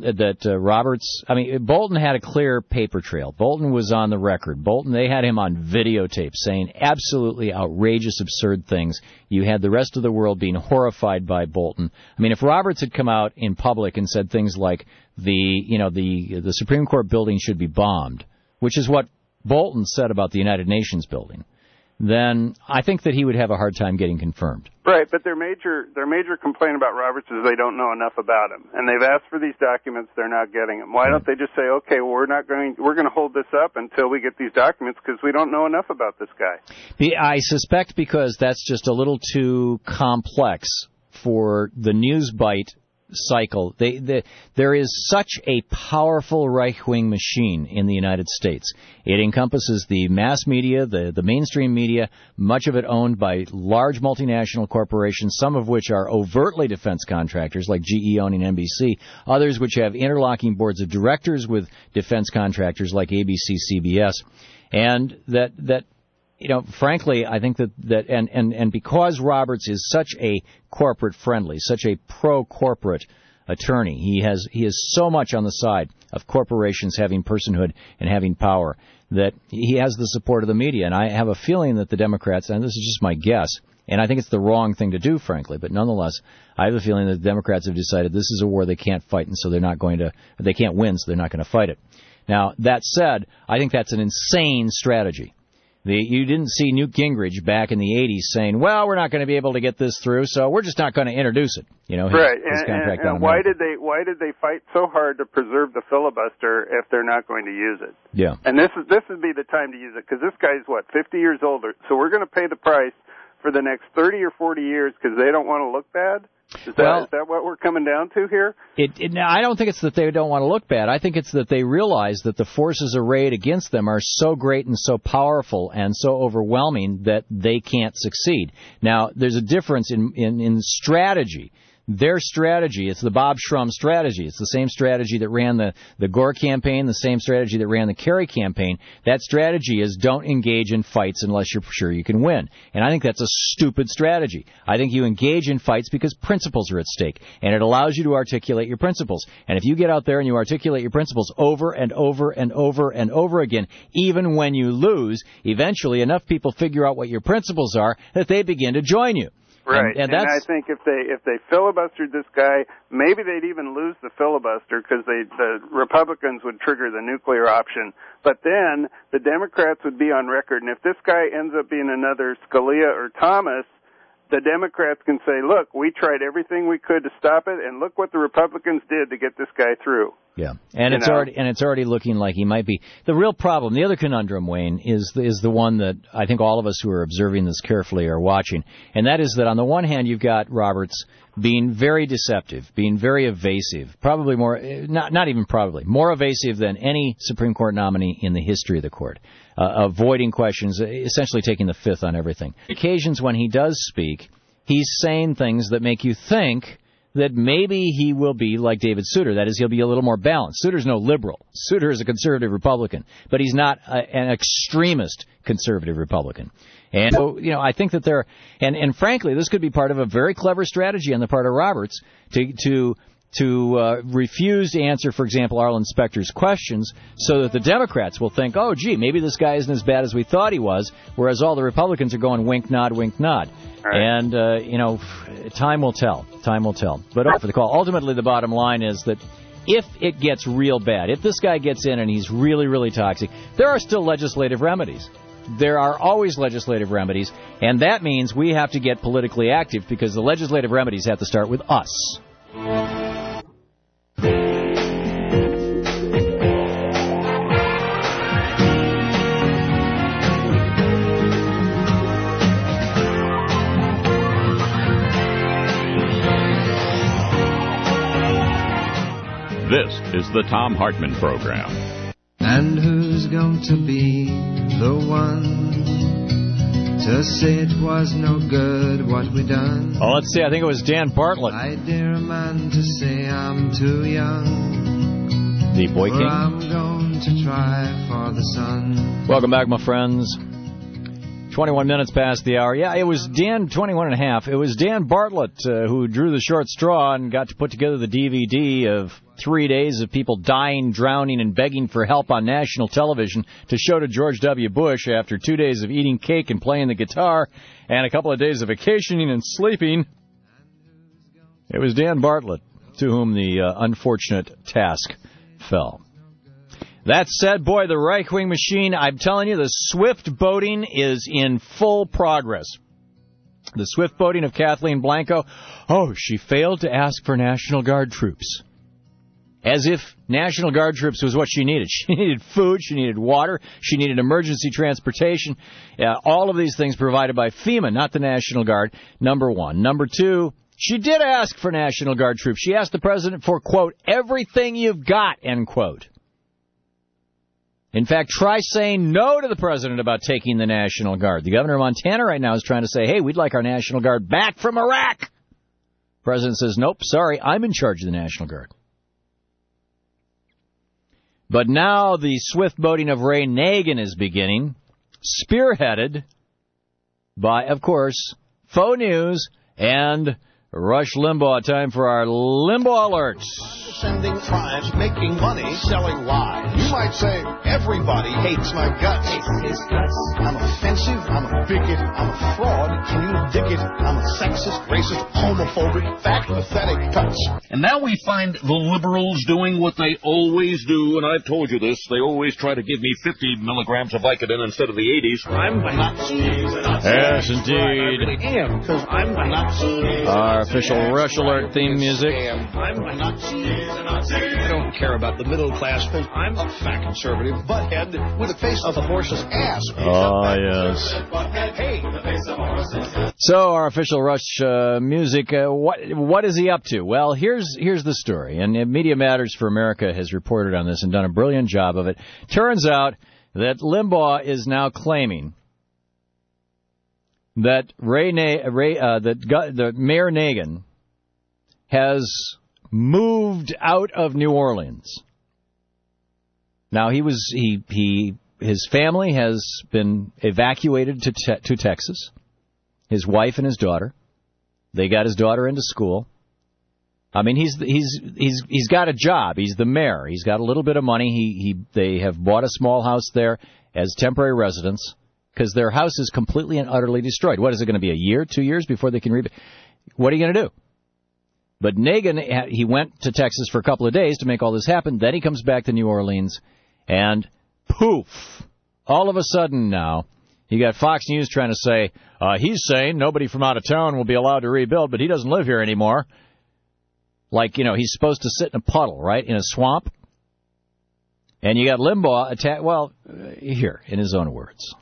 Bolton had a clear paper trail. Bolton was on the record. They had him on videotape saying absolutely outrageous, absurd things. You had the rest of the world being horrified by Bolton. I mean, if Roberts had come out in public and said things like the Supreme Court building should be bombed, which is what Bolton said about the United Nations building, then I think that he would have a hard time getting confirmed. Right, but their major complaint about Roberts is they don't know enough about him, and they've asked for these documents, they're not getting them. Why don't they just say, okay, well, we're going to hold this up until we get these documents because we don't know enough about this guy? I suspect because that's just a little too complex for the news bite cycle. There is such a powerful right-wing machine in the United States. It encompasses the mass media, the mainstream media, much of it owned by large multinational corporations, some of which are overtly defense contractors, like GE owning NBC, others which have interlocking boards of directors with defense contractors like ABC, CBS, and that frankly, I think that and because Roberts is such a corporate friendly, such a pro-corporate attorney, he is so much on the side of corporations having personhood and having power that he has the support of the media. And I have a feeling that the Democrats, and this is just my guess, and I think it's the wrong thing to do, frankly, but nonetheless, I have a feeling that the Democrats have decided this is a war they can't fight, and so they can't win, so they're not going to fight it. Now, that said, I think that's an insane strategy. You didn't see Newt Gingrich back in the 80s saying, well, we're not going to be able to get this through, so we're just not going to introduce it. Right. And why did they fight so hard to preserve the filibuster if they're not going to use it? Yeah. And this would be the time to use it, because this guy's, 50 years older, so we're going to pay the price for the next 30 or 40 years because they don't want to look bad? Is that what we're coming down to here? I don't think it's that they don't want to look bad. I think it's that they realize that the forces arrayed against them are so great and so powerful and so overwhelming that they can't succeed. Now, there's a difference in strategy. Their strategy, it's the Bob Shrum strategy. It's the same strategy that ran the Gore campaign, the same strategy that ran the Kerry campaign. That strategy is don't engage in fights unless you're sure you can win. And I think that's a stupid strategy. I think you engage in fights because principles are at stake, and it allows you to articulate your principles. And if you get out there and you articulate your principles over and over and over and over again, even when you lose, eventually enough people figure out what your principles are that they begin to join you. Right, and I think if they filibustered this guy, maybe they'd even lose the filibuster because the Republicans would trigger the nuclear option. But then the Democrats would be on record, and if this guy ends up being another Scalia or Thomas, the Democrats can say, look, we tried everything we could to stop it, and look what the Republicans did to get this guy through. Yeah, and it's already looking like he might be. The real problem, the other conundrum, Wayne, is the one that I think all of us who are observing this carefully are watching, and that is that on the one hand you've got Roberts being very deceptive, being very evasive, probably more, not even probably, more evasive than any Supreme Court nominee in the history of the court, avoiding questions, essentially taking the fifth on everything. Occasions when he does speak, he's saying things that make you think that maybe he will be like David Souter. That is, he'll be a little more balanced. Souter's no liberal. Souter is a conservative Republican, but he's not an extremist conservative Republican. And so, I think that and frankly, this could be part of a very clever strategy on the part of Roberts to refuse to answer, for example, Arlen Specter's questions so that the Democrats will think, oh, gee, maybe this guy isn't as bad as we thought he was, whereas all the Republicans are going wink, nod, wink, nod. Right. And, time will tell. Time will tell. But for the call, ultimately the bottom line is that if it gets real bad, if this guy gets in and he's really, really toxic, there are still legislative remedies. There are always legislative remedies, and that means we have to get politically active because the legislative remedies have to start with us. This is the Thom Hartmann Program. And who's going to be the one to say it was no good what we done? Oh, let's see. I think it was Dan Bartlett. I dare a man to say I'm too young. The Boy King. I'm going to try for the sun. Welcome back, my friends. 21 minutes past the hour. Yeah, it was Dan, 21 and a half. It was Dan Bartlett who drew the short straw and got to put together the DVD of 3 days of people dying, drowning, and begging for help on national television to show to George W. Bush after 2 days of eating cake and playing the guitar and a couple of days of vacationing and sleeping. It was Dan Bartlett to whom the unfortunate task fell. That said, boy, the right-wing machine, I'm telling you, the swift boating is in full progress. The swift boating of Kathleen Blanco, she failed to ask for National Guard troops. As if National Guard troops was what she needed. She needed food, she needed water, she needed emergency transportation. All of these things provided by FEMA, not the National Guard, number one. Number two, she did ask for National Guard troops. She asked the president for, quote, everything you've got, end quote. In fact, try saying no to the president about taking the National Guard. The governor of Montana right now is trying to say, hey, we'd like our National Guard back from Iraq. The president says, nope, sorry, I'm in charge of the National Guard. But now the swift boating of Ray Nagin is beginning, spearheaded by, of course, faux news and Rush Limbaugh. Time for our Limbaugh Alert. Sending crimes, making money, selling lies. You might say, everybody hates my guts. Hates his guts. I'm offensive, I'm a bigot, I'm a fraud. Can you dig it? I'm a sexist, racist, homophobic, fat, pathetic cuts. And now we find the liberals doing what they always do, and I've told you this, they always try to give me 50 milligrams of Vicodin instead of the 80s. I'm a Nazi. Yes, indeed. I really am, because I'm a Nazi. Our official Rush Alert theme music. I'm a Nazi. I don't care about the middle class because I'm a fat conservative butthead with the face of a horse's ass. Oh, yes. So, our official Rush music, what is he up to? Well, here's the story, and Media Matters for America has reported on this and done a brilliant job of it. Turns out that Limbaugh is now claiming that that Mayor Nagin has moved out of New Orleans. Now his family has been evacuated to Texas. His wife and his daughter. They got his daughter into school. I mean, he's got a job. He's the mayor. He's got a little bit of money. They have bought a small house there as temporary residence because their house is completely and utterly destroyed. What is it going to be, a year, 2 years before they can rebuild? What are you going to do? But Nagin, he went to Texas for a couple of days to make all this happen. Then he comes back to New Orleans, and poof, all of a sudden now, You got Fox News trying to say, he's saying nobody from out of town will be allowed to rebuild, but he doesn't live here anymore. Like, he's supposed to sit in a puddle, right, in a swamp. And you got Limbaugh here, in his own words.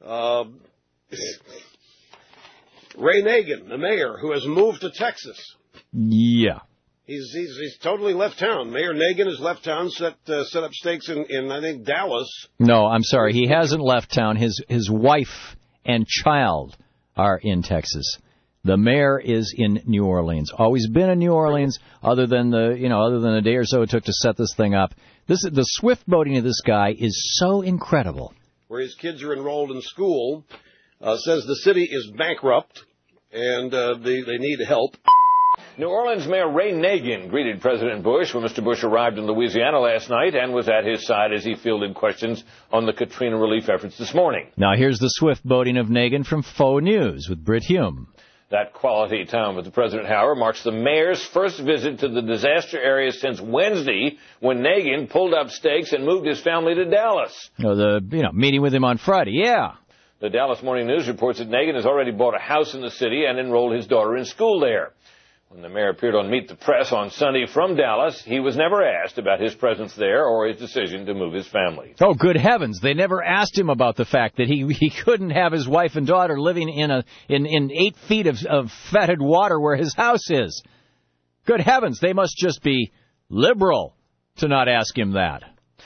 Ray Nagin, the mayor, who has moved to Texas. Yeah. He's totally left town. Mayor Nagin has left town, set up stakes in I think, Dallas. No, I'm sorry. He hasn't left town. His wife and child are in Texas. The mayor is in New Orleans. Always been in New Orleans, other than a day or so it took to set this thing up. The swift boating of this guy is so incredible. Where his kids are enrolled in school, says the city is bankrupt and they need help. New Orleans Mayor Ray Nagin greeted President Bush when Mr. Bush arrived in Louisiana last night and was at his side as he fielded questions on the Katrina relief efforts this morning. Now here's the swift boating of Nagin from Faux News with Britt Hume. That quality time with the President, however, marks the mayor's first visit to the disaster area since Wednesday, when Nagin pulled up stakes and moved his family to Dallas. Meeting with him on Friday, yeah. The Dallas Morning News reports that Nagin has already bought a house in the city and enrolled his daughter in school there. When the mayor appeared on Meet the Press on Sunday from Dallas, he was never asked about his presence there or his decision to move his family. Oh, good heavens. They never asked him about the fact that he couldn't have his wife and daughter living in 8 feet of fetid water where his house is. Good heavens. They must just be liberal to not ask him that.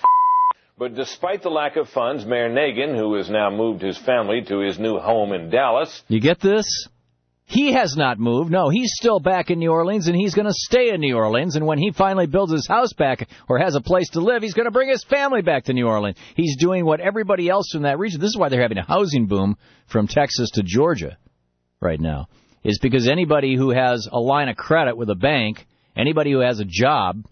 But despite the lack of funds, Mayor Nagin, who has now moved his family to his new home in Dallas... You get this? He has not moved. No, he's still back in New Orleans, and he's going to stay in New Orleans. And when he finally builds his house back or has a place to live, he's going to bring his family back to New Orleans. He's doing what everybody else in that region. This is why they're having a housing boom from Texas to Georgia right now, is because anybody who has a line of credit with a bank, anybody who has a job,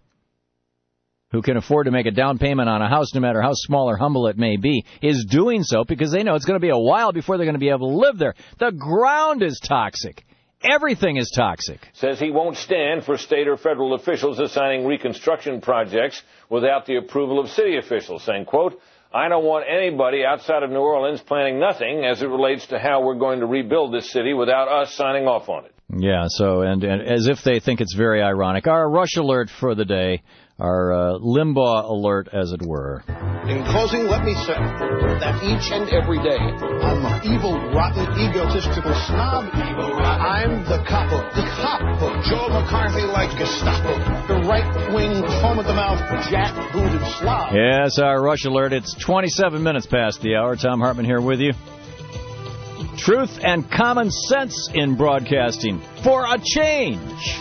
who can afford to make a down payment on a house, no matter how small or humble it may be, is doing so because they know it's going to be a while before they're going to be able to live there. The ground is toxic. Everything is toxic. Says he won't stand for state or federal officials assigning reconstruction projects without the approval of city officials, saying, quote, I don't want anybody outside of New Orleans planning nothing as it relates to how we're going to rebuild this city without us signing off on it. Yeah, so, and as if they think it's very ironic. Our Rush alert for the day, our Limbaugh alert, as it were. In closing, let me say that each and every day, I'm an evil, rotten, egotistical snob. I'm the cop of Joe McCarthy-like Gestapo, the right-wing, foam-at-the-mouth, jack-booted slob. Yes, our Rush alert. It's 27 minutes past the hour. Tom Hartman here with you. Truth and common sense in broadcasting for a change.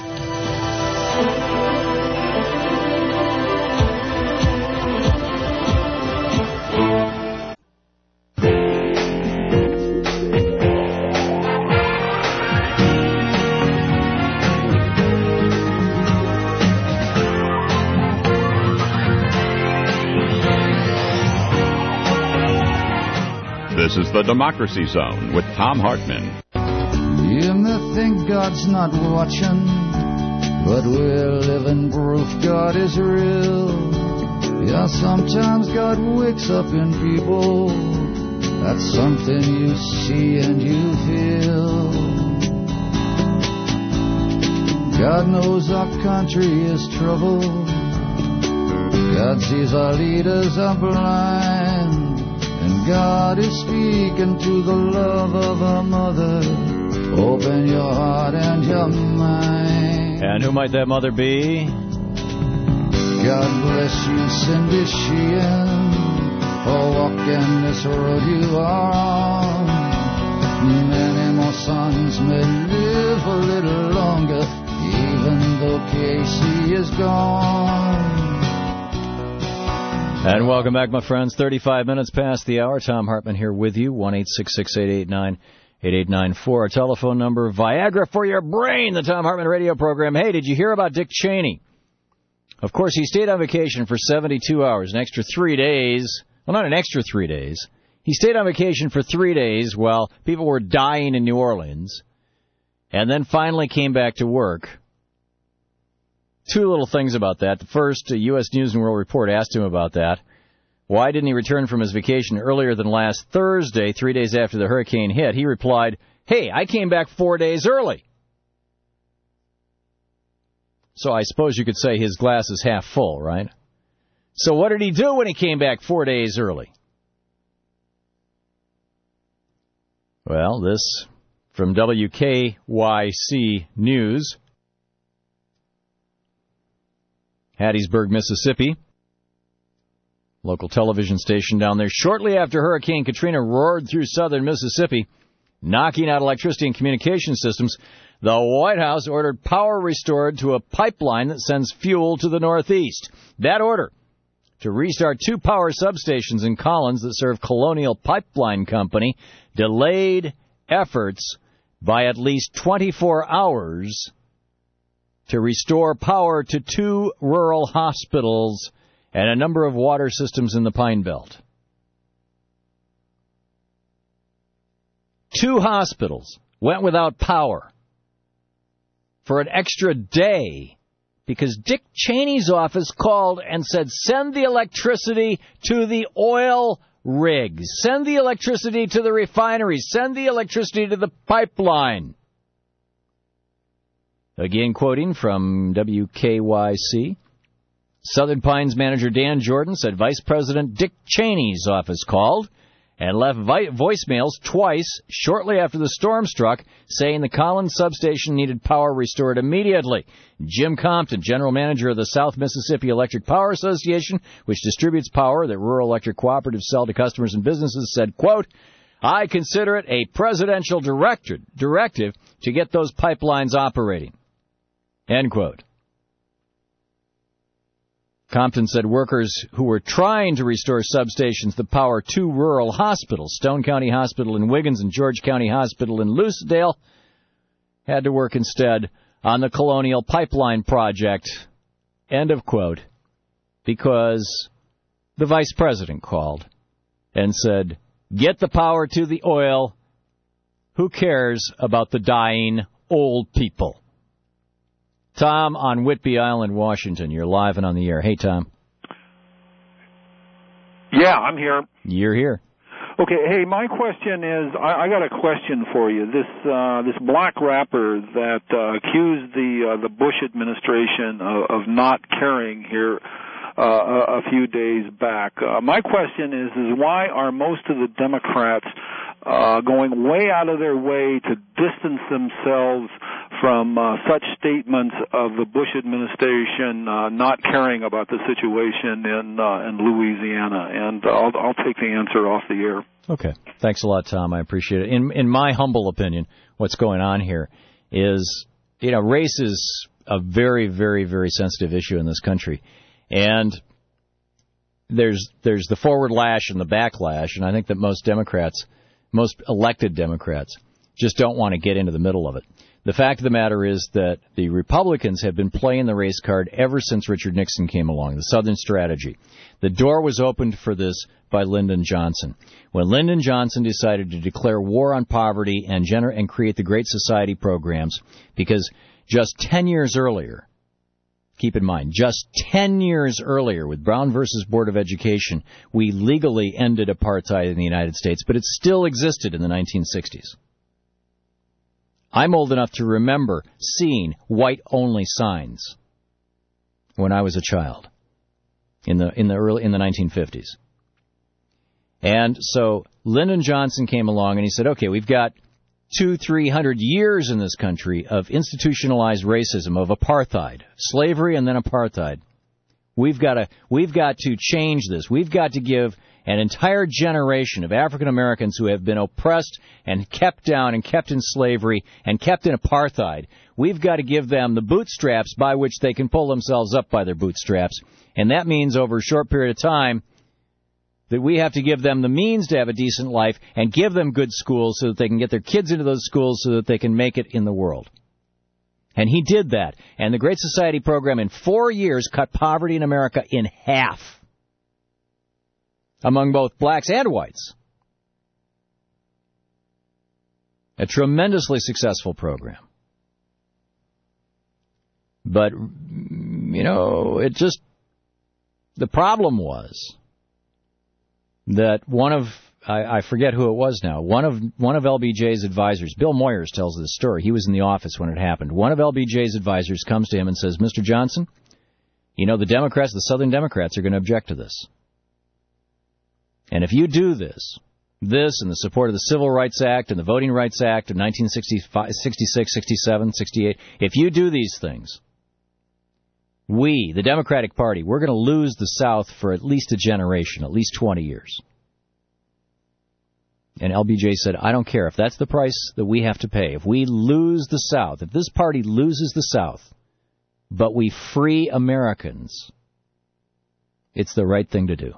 This is the Democracy Zone with Tom Hartman. You may think God's not watching, but we're living proof God is real. Yeah, sometimes God wakes up in people. That's something you see and you feel. God knows our country is troubled. God sees our leaders are blind. And God is speaking to the love of a mother. Open your heart and your mind. And who might that mother be? God bless you, Cindy Sheehan, for walking this road you are on. Many more sons may live a little longer, even though Casey is gone. And welcome back, my friends. 35 minutes past the hour. Tom Hartman here with you. 1-866-889-8894. Our telephone number. Viagra for your brain, the Tom Hartman radio program. Hey, did you hear about Dick Cheney? Of course, he stayed on vacation for 72 hours, an extra 3 days. Well, not an extra 3 days. He stayed on vacation for 3 days while people were dying in New Orleans, and then finally came back to work. Two little things about that. The first, U.S. News and World Report asked him about that. why didn't he return from his vacation earlier than last Thursday, 3 days after the hurricane hit, he replied, "Hey, I came back 4 days early." So I suppose you could say his glass is half full, right? So what did he do when he came back 4 days early? Well, this from WKYC News. Hattiesburg, Mississippi. Local television station down there. Shortly after Hurricane Katrina roared through southern Mississippi, knocking out electricity and communication systems, the White House ordered power restored to a pipeline that sends fuel to the Northeast. That order, to restart 2 power substations in Collins that serve Colonial Pipeline Company, delayed efforts by at least 24 hours to restore power to 2 rural hospitals and a number of water systems in the Pine Belt. 2 hospitals went without power for an extra day because Dick Cheney's office called and said, send the electricity to the oil rigs, send the electricity to the refineries, send the electricity to the pipeline. Again, quoting from WKYC, Southern Pines manager Dan Jordan said Vice President Dick Cheney's office called and left voicemails twice shortly after the storm struck, saying the Collins substation needed power restored immediately. Jim Compton, general manager of the South Mississippi Electric Power Association, which distributes power that rural electric cooperatives sell to customers and businesses, said, quote, I consider it a presidential directive to get those pipelines operating. End quote. Compton said workers who were trying to restore substations that power 2 rural hospitals, Stone County Hospital in Wiggins and George County Hospital in Lucedale, had to work instead on the Colonial Pipeline project, end of quote, because the vice president called and said, get the power to the oil. Who cares about the dying old people? Tom on Whidbey Island, Washington. You're live and on the air. Hey, Tom. Yeah, I'm here. You're here. Okay, hey, my question is, I got a question for you. This black rapper that accused the Bush administration of not caring here a few days back. My question is why are most of the Democrats going way out of their way to distance themselves from such statements of the Bush administration not caring about the situation in Louisiana? And I'll take the answer off the air. Okay. Thanks a lot, Tom. I appreciate it. In my humble opinion, what's going on here is, race is a very, very, very sensitive issue in this country. And there's the forward lash and the backlash, and I think that most elected Democrats, just don't want to get into the middle of it. The fact of the matter is that the Republicans have been playing the race card ever since Richard Nixon came along, the Southern strategy. The door was opened for this by Lyndon Johnson. When Lyndon Johnson decided to declare war on poverty and create the Great Society programs, because just 10 years earlier, keep in mind, just 10 years earlier with Brown versus Board of Education, we legally ended apartheid in the United States, but it still existed in the 1960s. I'm old enough to remember seeing white-only signs when I was a child in the 1950s. And so Lyndon Johnson came along and he said, okay, we've got 200-300 years in this country of institutionalized racism, of apartheid, slavery and then apartheid. We've got to change this. We've got to give an entire generation of African Americans who have been oppressed and kept down and kept in slavery and kept in apartheid. We've got to give them the bootstraps by which they can pull themselves up by their bootstraps. And that means over a short period of time that we have to give them the means to have a decent life and give them good schools so that they can get their kids into those schools so that they can make it in the world. And he did that. And the Great Society program in 4 years cut poverty in America in half among both blacks and whites. A tremendously successful program. But, the problem was that one of, I forget who it was now, one of LBJ's advisors, Bill Moyers tells this story. He was in the office when it happened. One of LBJ's advisors comes to him and says, Mr. Johnson, you know, the Democrats, the Southern Democrats, are going to object to this. And if you do this and the support of the Civil Rights Act and the Voting Rights Act of 1965, 66, 67, 68, if you do these things, we, the Democratic Party, we're going to lose the South for at least a generation, at least 20 years. And LBJ said, I don't care if that's the price that we have to pay. If we lose the South, if this party loses the South, but we free Americans, it's the right thing to do.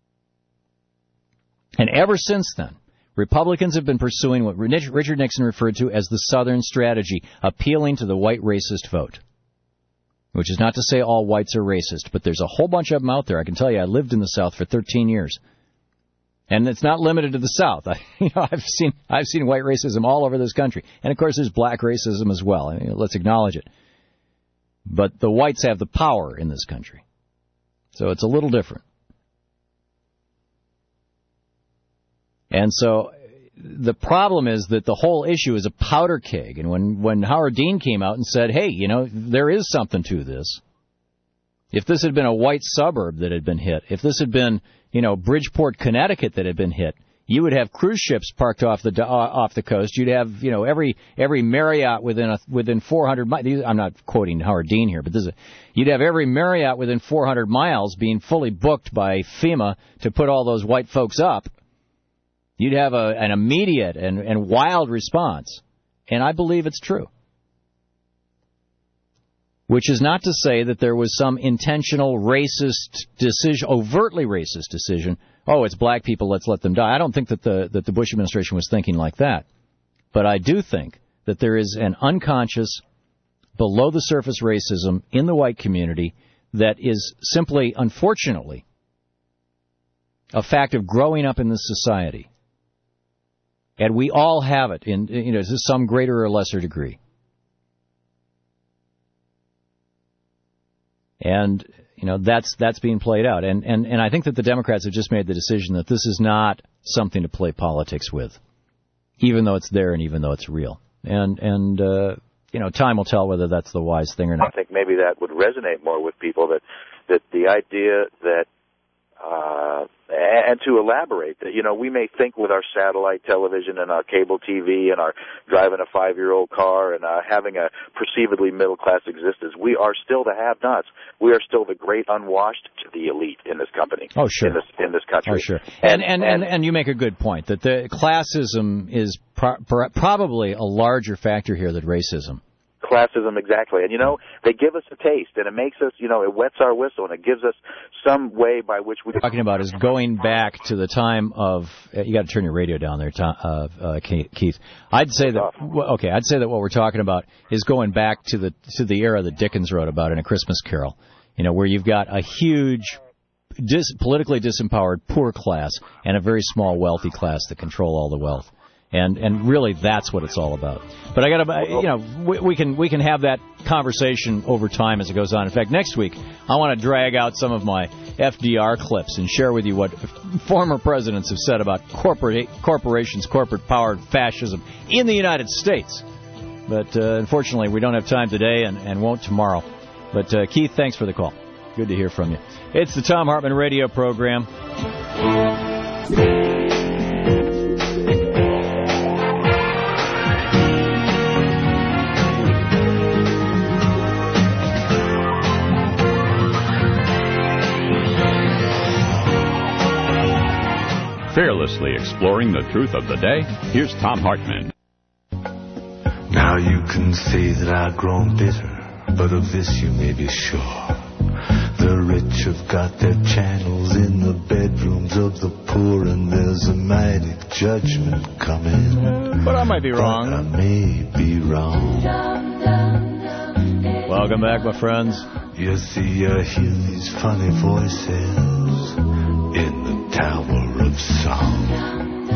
And ever since then, Republicans have been pursuing what Richard Nixon referred to as the Southern strategy, appealing to the white racist vote. Which is not to say all whites are racist, but there's a whole bunch of them out there. I can tell you, I lived in the South for 13 years. And it's not limited to the South. I've seen white racism all over this country. And, of course, there's black racism as well. I mean, let's acknowledge it. But the whites have the power in this country. So it's a little different. And so the problem is that the whole issue is a powder keg. And when Howard Dean came out and said, hey, you know, there is something to this. If this had been a white suburb that had been hit, if this had been, you know, Bridgeport, Connecticut that had been hit, you would have cruise ships parked off the coast. You'd have, you know, every Marriott within 400 miles. I'm not quoting Howard Dean here, but you'd have every Marriott within 400 miles being fully booked by FEMA to put all those white folks up. You'd have an immediate and wild response. And I believe it's true. Which is not to say that there was some intentional racist decision, overtly racist decision. Oh, it's black people, let's let them die. I don't think that the Bush administration was thinking like that. But I do think that there is an unconscious, below-the-surface racism in the white community that is simply, unfortunately, a fact of growing up in this society. And we all have it in, you know, to some greater or lesser degree. And, you know, that's being played out. And I think that the Democrats have just made the decision that this is not something to play politics with, even though it's there and even though it's real. And you know, time will tell whether that's the wise thing or not. I think maybe that would resonate more with people, that the idea that, and to elaborate, that, you know, we may think with our satellite television and our cable TV and our driving a 5-year-old car and having a perceivedly middle-class existence, we are still the have-nots. We are still the great unwashed to the elite in this company. Oh, sure. In this country. Oh, sure. And you make a good point, that the classism is probably a larger factor here than racism. Classism, exactly. And, you know, they give us a taste, and it makes us, you know, it wets our whistle, and it gives us some way by which we... Talking about is going back to the time of... You got to turn your radio down there, Keith. I'd say that what we're talking about is going back to the era that Dickens wrote about in A Christmas Carol, you know, where you've got a huge... politically disempowered poor class and a very small wealthy class that control all the wealth. And really, that's what it's all about. But I got to, you know, we can have that conversation over time as it goes on. In fact, next week, I want to drag out some of my FDR clips and share with you what former presidents have said about corporations, corporate-powered fascism in the United States. But unfortunately, we don't have time today and won't tomorrow. But Keith, thanks for the call. Good to hear from you. It's the Thom Hartmann Radio Program. Fearlessly exploring the truth of the day, here's Thom Hartmann. Now you can say that I've grown bitter, but of this you may be sure. The rich have got their channels in the bedrooms of the poor, and there's a mighty judgment coming. But I might be wrong. But I may be wrong. Welcome back, my friends. You see, I hear these funny voices in the Tower of Song.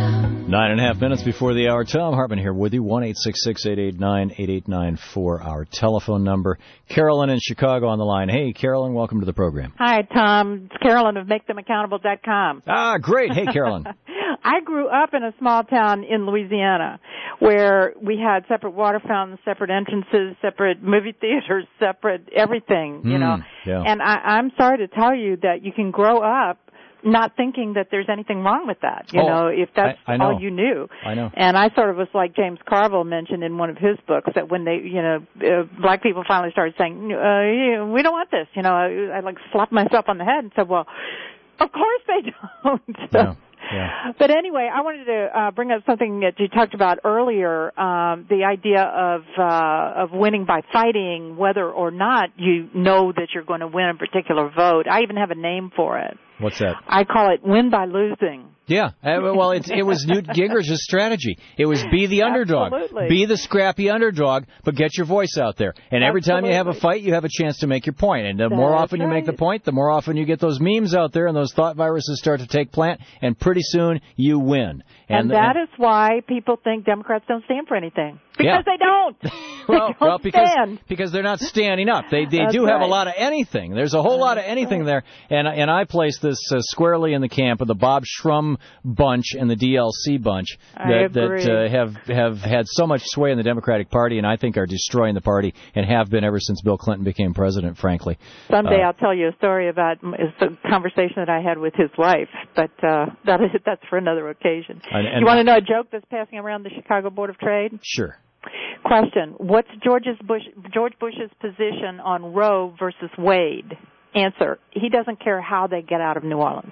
9.5 minutes before the hour. Tom Hartman here with you. 1-866-889-8894, our telephone number. Carolyn in Chicago on the line. Hey, Carolyn, welcome to the program. Hi, Tom. It's Carolyn of MakeThemAccountable.com. Ah, great. Hey, Carolyn. I grew up in a small town in Louisiana where we had separate water fountains, separate entrances, separate movie theaters, separate everything, you know. Yeah. And I'm sorry to tell you that you can grow up not thinking that there's anything wrong with that, you know, if that's all you knew. I know. And I sort of was like James Carville mentioned in one of his books, that when they, you know, black people finally started saying, we don't want this, you know, I like slapped myself on the head and said, well, of course they don't. Yeah. Yeah. But anyway, I wanted to bring up something that you talked about earlier, the idea of winning by fighting, whether or not you know that you're going to win a particular vote. I even have a name for it. What's that? I call it win by losing. Yeah, well, it was Newt Gingrich's strategy. It was be the underdog, be the scrappy underdog, but get your voice out there. And every time you have a fight, you have a chance to make your point. And the more often you make the point, the more often you get those memes out there, and those thought viruses start to take plant, and pretty soon you win. And that is why people think Democrats don't stand for anything. Because they don't. Because they're not standing up. They do have a lot of anything. There's a whole lot of anything there. And I place this squarely in the camp of the Bob Shrum bunch and the DLC bunch that have had so much sway in the Democratic Party, and I think are destroying the party and have been ever since Bill Clinton became president, frankly. Someday I'll tell you a story about the conversation that I had with his wife, but that's for another occasion. You want to know a joke that's passing around the Chicago Board of Trade? Sure. Question: what's George Bush's position on Roe versus Wade? Answer: he doesn't care how they get out of New Orleans.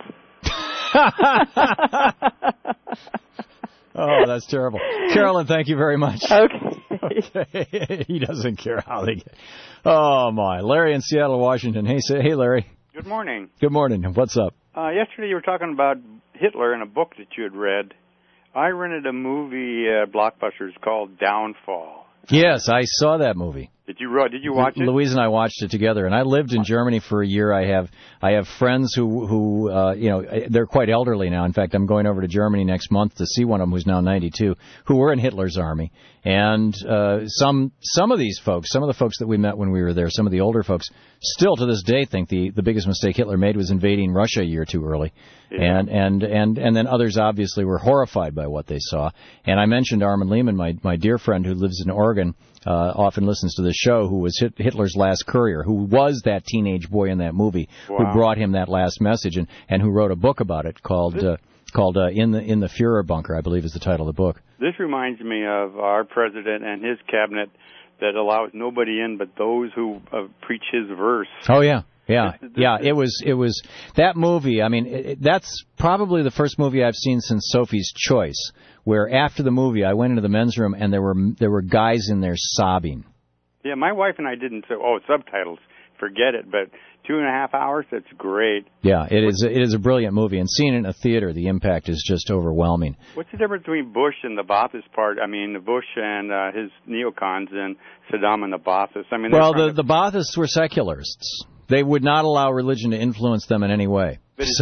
Oh, that's terrible. Carolyn, thank you very much. Okay. He doesn't care how they get. Oh, my. Larry in Seattle, Washington. Hey, Larry. Good morning. Good morning. What's up? Yesterday you were talking about Hitler in a book that you had read. I rented a movie at Blockbusters called Downfall. Yes, I saw that movie. Did you watch it? Louise and I watched it together, and I lived in Germany for a year. I have friends who they're quite elderly now. In fact, I'm going over to Germany next month to see one of them who's now 92, who were in Hitler's army. And some of these folks, some of the folks that we met when we were there, some of the older folks, still to this day think the biggest mistake Hitler made was invading Russia a year too early. Yeah. And then others obviously were horrified by what they saw. And I mentioned Armin Lehman, my dear friend who lives in Oregon, often listens to the show, who was Hitler's last courier, who was that teenage boy in that movie, who brought him that last message, and who wrote a book about it called In the Führer Bunker, I believe is the title of the book. This reminds me of our president and his cabinet that allows nobody in but those who preach his verse. Oh, yeah. Yeah, it was that movie. I mean, that's probably the first movie I've seen since Sophie's Choice, where after the movie I went into the men's room and there were guys in there sobbing. Yeah, my wife and I didn't say, subtitles, forget it, but 2.5 hours, that's great. Yeah, it is a brilliant movie, and seeing it in a theater, the impact is just overwhelming. What's the difference between Bush and the Ba'athist part? I mean, the Bush and his neocons and Saddam and the Ba'athists. I mean, well, the Ba'athists were secularists. They would not allow religion to influence them in any way.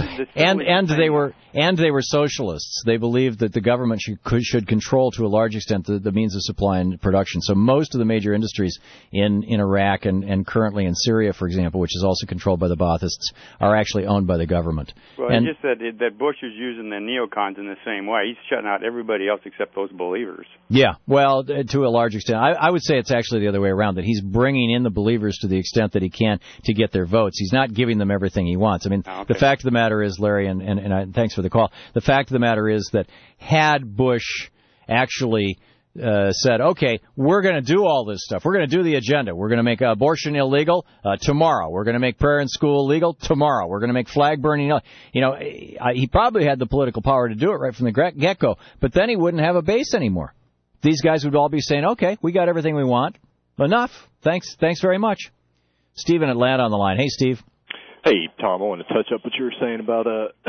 And they were socialists. They believed that the government should control to a large extent the means of supply and production. So most of the major industries in Iraq and currently in Syria, for example, which is also controlled by the Baathists, are actually owned by the government. Well, and just that Bush is using the neocons in the same way. He's shutting out everybody else except those believers. Yeah, well, to a large extent. I would say it's actually the other way around, that he's bringing in the believers to the extent that he can to get their votes. He's not giving them everything he wants. I mean, The fact of the matter is, Larry, and thanks for the call, the fact of the matter is that had Bush actually said, okay, we're going to do all this stuff. We're going to do the agenda. We're going to make abortion illegal tomorrow. We're going to make prayer in school legal tomorrow. We're going to make flag burning. He probably had the political power to do it right from the get-go, but then he wouldn't have a base anymore. These guys would all be saying, okay, we got everything we want. Enough. Thanks very much. Steve in Atlanta on the line. Hey, Steve. Hey, Tom, I want to touch up what you were saying about,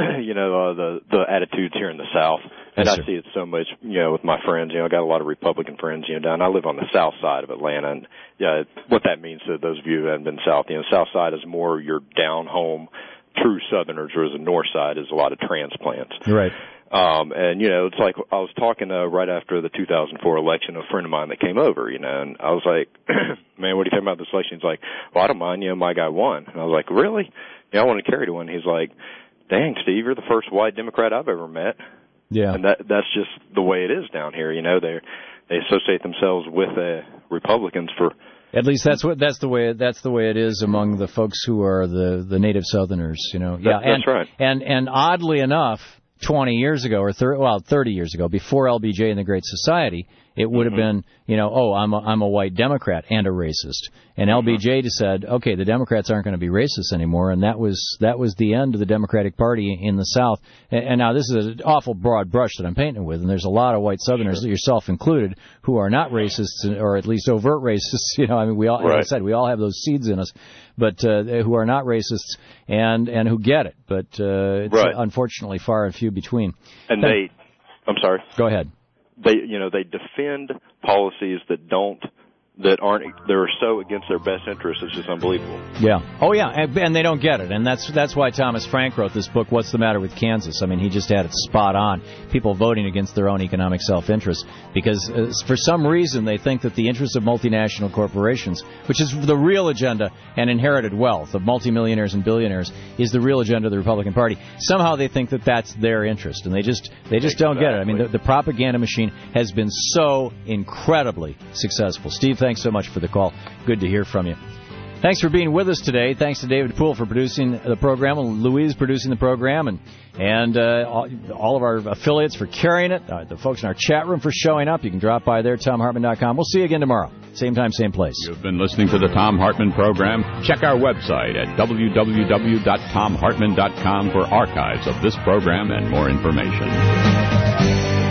the attitudes here in the South. And I see it so much, with my friends. I got a lot of Republican friends, down. I live on the south side of Atlanta, and what that means to those of you who haven't been south, the south side is more your down home, true Southerners, whereas the north side is a lot of transplants. Right. And, you know, it's like I was talking right after the 2004 election, a friend of mine that came over, you know, and I was like, man, what do you think about this election? He's like, well, I don't mind, you know, my guy won. And I was like, really? Yeah, I want to carry to win. He's like, dang, Steve, you're the first white Democrat I've ever met. Yeah. And that's just the way it is down here, you know. They associate themselves with Republicans for. At least that's the way it is among the folks who are the native Southerners, you know. Yeah, that's right. And oddly enough, 20 years ago, or 30 years ago, before LBJ and the Great Society, it would have been, you know, oh, I'm a white Democrat and a racist. And LBJ said, okay, the Democrats aren't going to be racist anymore, and that was the end of the Democratic Party in the South. And now this is an awful broad brush that I'm painting with, and there's a lot of white Southerners, yourself included, who are not racists, or at least overt racists. You know, I mean, we all, right. As I said, we all have those seeds in us, but who are not racists and who get it. But it's unfortunately far and few between. And I'm sorry. Go ahead. They defend policies they're so against their best interests, it's just unbelievable. Yeah. Oh, yeah, and they don't get it. And that's why Thomas Frank wrote this book, What's the Matter with Kansas? I mean, he just had it spot on. People voting against their own economic self-interest because for some reason they think that the interests of multinational corporations, which is the real agenda and inherited wealth of multimillionaires and billionaires, is the real agenda of the Republican Party. Somehow they think that that's their interest, and they just don't get it. I mean, the propaganda machine has been so incredibly successful. Steve, thanks so much for the call. Good to hear from you. Thanks for being with us today. Thanks to David Poole for producing the program, and Louise producing the program, and all of our affiliates for carrying it, the folks in our chat room for showing up. You can drop by there, TomHartman.com. We'll see you again tomorrow. Same time, same place. You've been listening to the Thom Hartmann program. Check our website at www.tomhartman.com for archives of this program and more information.